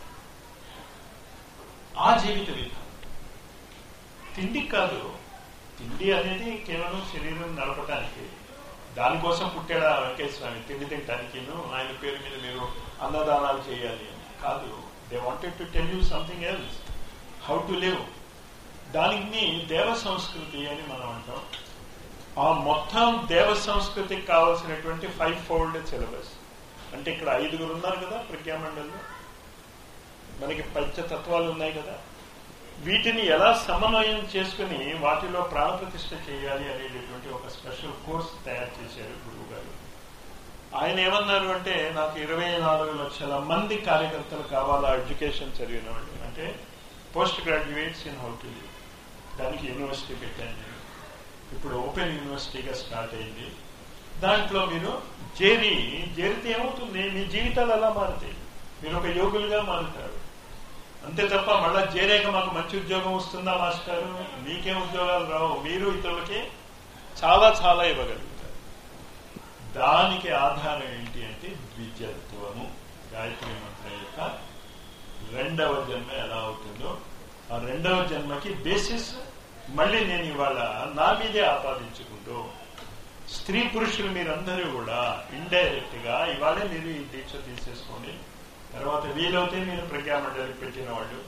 ఆ జీవిత విధానం తిండి కాదు. తిండి అనేది కేవలం శరీరం నడపటానికి, దానికోసం పుట్టాడా వెంకటేశ్వర స్వామి? తిండి తింటానికి ఆయన పేరు మీద మీరు అన్నదానాలు చేయాలి అని కాదు. They wanted to tell you something else, how to live. దానికి దేవ సంస్కృతి అని మనం అంటాం. ఆ మొత్తం దేవ సంస్కృతికి కావాల్సినటువంటి ఫైవ్ ఫోల్డ్ సిలబస్. అంటే ఇక్కడ ఐదుగురు ఉన్నారు కదా ప్రజ్ఞామండలిలో, మనకి పంచతత్వాలు ఉన్నాయి కదా, వీటిని ఎలా సమన్వయం చేసుకుని వాటిలో ప్రాణప్రతిష్ఠ చేయాలి అనేటటువంటి ఒక స్పెషల్ కోర్స్ తయారు చేశారు గురువు గారు. ఆయన ఏమన్నారు అంటే నాకు ఇరవై నాలుగు లక్షల మంది కార్యకర్తలు కావాలా ఎడ్యుకేషన్ చదివిన వాళ్ళు, అంటే post graduates in how to live. దానికి యూనివర్సిటీ పెట్టాను నేను. ఇప్పుడు ఓపెన్ యూనివర్సిటీగా స్టార్ట్ అయింది. దాంట్లో మీరు చేరి చేరితే ఏమవుతుంది, మీ జీవితాలు అలా మారుతాయి, మీరు ఒక యోగులుగా మారుతారు. అంతే తప్ప మళ్ళా చేరాక మాకు మంచి ఉద్యోగం వస్తుందా మాస్టారు, మీకేం ఉద్యోగాలు రావు, మీరు ఇతరులకి చాలా చాలా ఇవ్వగలుగుతారు. దానికి ఆధారం ఏంటి అంటే ద్విజత్వము. గాయత్రి మంత్రం యొక్క రెండవ జన్మ ఎలా అవుతుందో ఆ రెండవ జన్మకి బేసిస్ మళ్ళీ నేను ఇవాళ నా మీదే ఆపాదించుకుంటూ, స్త్రీ పురుషులు మీరందరూ కూడా ఇండైరెక్ట్ గా ఇవాళే మీరు ఈ దీక్ష తీసేసుకోండి. తర్వాత వీలవుతే మీరు ప్రజ్ఞామండలికి పెట్టిన వాళ్ళు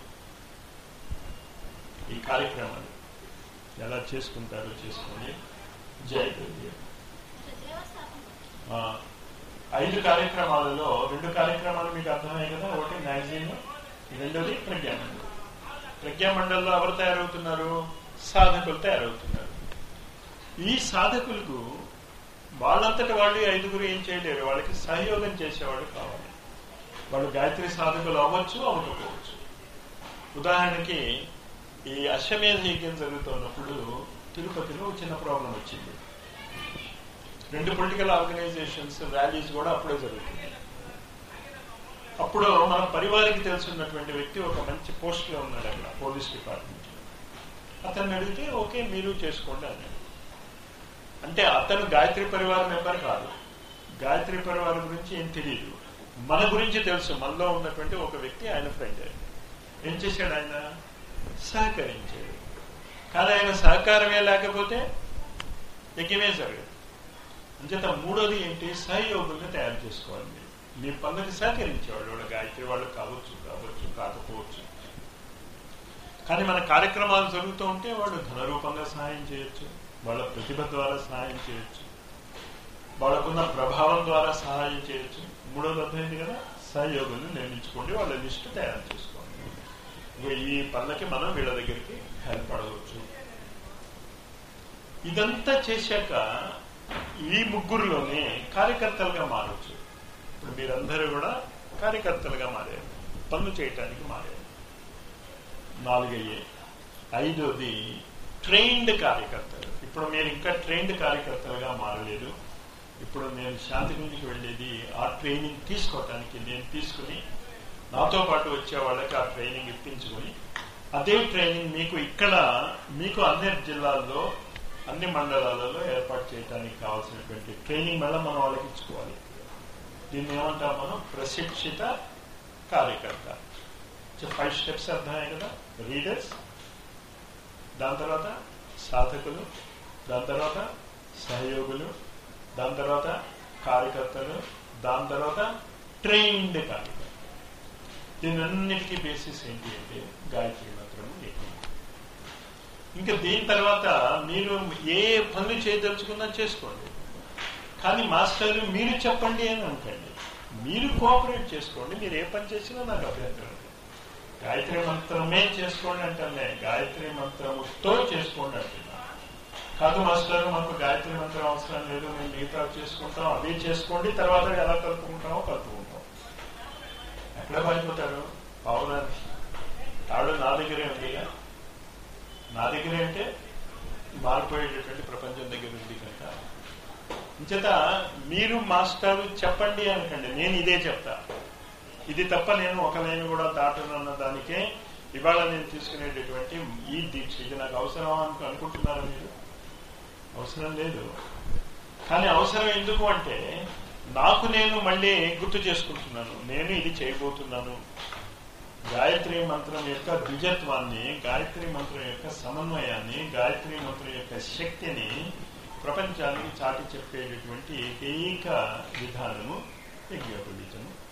ఈ కార్యక్రమాలు ఎలా చేసుకుంటారో చేసుకోండి. జై గురుదేవ్. ఐదు కార్యక్రమాలలో రెండు కార్యక్రమాలు మీకు అర్థమయ్యాయి కదా. ఒకటి మ్యాగజైన్, రెండోది ప్రజ్ఞామండలి. ప్రజ్ఞామండలిలో ఎవరు తయారవుతున్నారు? సాధకులు తయారవుతున్నారు. ఈ సాధకులకు వాళ్ళంతటి వాళ్ళు ఐదుగురు ఏం చేయలేరు, వాళ్ళకి సహయోగం చేసేవాళ్ళు కావాలి. వాళ్ళు గాయత్రి సాధకులు అవ్వచ్చు, అవ్వకపోవచ్చు. ఉదాహరణకి ఈ అశ్వమేధ యజ్ఞం జరుగుతున్నప్పుడు తిరుపతిలో చిన్న ప్రాబ్లం వచ్చింది. రెండు పొలిటికల్ ఆర్గనైజేషన్స్ ర్యాలీస్ కూడా అప్పుడే జరుగుతుంది. అప్పుడు మన పరివారికి తెలుసున్నటువంటి వ్యక్తి ఒక మంచి పోస్ట్ లో ఉన్నాడు అక్కడ పోలీస్ డిపార్ట్మెంట్. అతన్ని అడిగితే ఓకే మీరు చేసుకోండి అన్నాడు. అంటే అతను గాయత్రి పరివార మెంబర్ కాదు, గాయత్రి పరివారం గురించి ఏం తెలియదు, మన గురించి తెలుసు. మనలో ఉన్నటువంటి ఒక వ్యక్తి ఆయన ఫ్రెండ్. ఏం చేశాడు? ఆయన సహకరించాడు. కానీ ఆయన సహకారమే లేకపోతే యజ్ఞమే జరగదు. అంచేత మూడోది ఏంటి, సహయోగుల్ని తయారు చేసుకోవాలి. మీ పనులకి సహకరించేవాళ్ళు, వాళ్ళ గాయత్రి వాళ్ళు కావచ్చు కావచ్చు కాకపోవచ్చు. కానీ మన కార్యక్రమాలు జరుగుతూ ఉంటే వాళ్ళు ధన రూపంగా సహాయం చేయొచ్చు, వాళ్ళ ప్రతిభ ద్వారా సహాయం చేయొచ్చు, వాళ్ళకున్న ప్రభావం ద్వారా సహాయం చేయొచ్చు. మూడోది అర్థమైంది కదా, సహయోగుల్ని నిర్మించుకోండి, వాళ్ళ లిస్టు తయారు చేసుకోండి. ఈ పనులకి మనం వీళ్ళ దగ్గరికి హెల్ప్ అడగవచ్చు. ఇదంతా చేశాక ఈ ముగ్గురులోనే కార్యకర్తలుగా మారవచ్చు. ఇప్పుడు మీరందరూ కూడా కార్యకర్తలుగా మారారు, పనులు చేయటానికి మారారు. నాలుగయ్యే. ఐదోది ట్రైన్డ్ కార్యకర్తలు. ఇప్పుడు మీరు ఇంకా ట్రైన్డ్ కార్యకర్తలుగా మారలేదు. ఇప్పుడు నేను శాంతి గురించి వెళ్ళేది ఆ ట్రైనింగ్ తీసుకోవటానికి. నేను తీసుకుని నాతో పాటు వచ్చే వాళ్ళకి ఆ ట్రైనింగ్ ఇప్పించుకొని అదే ట్రైనింగ్ మీకు ఇక్కడ మీకు అన్ని జిల్లాల్లో అన్ని మండలాలలో ఏర్పాటు చేయడానికి కావాల్సినటువంటి ట్రైనింగ్ మళ్ళీ మనం వాళ్ళకి ఇచ్చుకోవాలి. దీన్ని ఏమంటాం మనం, ప్రశిక్షిత కార్యకర్త. ఫైవ్ స్టెప్స్ అర్థమయ్యాయి కదా. రీడర్స్, దాని తర్వాత సాధకులు, దాని తర్వాత సహయోగులు, దాని తర్వాత కార్యకర్తలు, దాని తర్వాత ట్రైన్డ్ కార్యకర్త. దీనన్నిటికీ బేసిస్ ఏంటి అంటే గాయత్రి మంత్రము. ఇంకా దీని తర్వాత మీరు ఏ పనులు చేయదలుచుకున్నా చేసుకోండి, కానీ మాస్టర్ మీరు చెప్పండి అని అనుకోండి. మీరు కోఆపరేట్ చేసుకోండి. మీరు ఏ పని చేసినా నాకు అభ్యంతరం. గాయత్రి మంత్రమే చేసుకోండి అంటలే, గాయత్రి మంత్రముతో చేసుకోండి అంటున్నా. కాదు మాస్టర్ మాకు గాయత్రి మంత్రం అవసరం లేదు, మేము మిగతా చేసుకుంటాం, అవి చేసుకోండి, తర్వాత ఎలా కలుపుకుంటామో కలుపుకుంటాం. ఎక్కడ పడిపోతారు? పావుదాన్ని తాడు నా దగ్గరే ఉందిగా. నా దగ్గరే అంటే మారిపోయేటటువంటి ప్రపంచం దగ్గర ఉంది కనుక ఇంచేత మీరు మాస్టర్ చెప్పండి అనకండి, నేను ఇదే చెప్తా. ఇది తప్ప నేను ఒక లైన్ కూడా దాటనన్న దానికే ఇవాళ నేను తీసుకునేటటువంటి ఈ దీక్ష. ఇది నాకు అవసరం అని అనుకుంటున్నారా మీరు? అవసరం లేదు. కానీ అవసరం ఎందుకు అంటే నాకు నేను మళ్ళీ గుర్తు చేసుకుంటున్నాను, నేను ఇది చేయబోతున్నాను. గాయత్రి మంత్రం యొక్క ద్విజత్వాన్ని, గాయత్రి మంత్రం యొక్క సమన్వయాన్ని, గాయత్రి మంత్రం యొక్క శక్తిని ప్రపంచానికి చాటి చెప్పేటటువంటి ఏకైక విధానము యజ్ఞోపవీతము.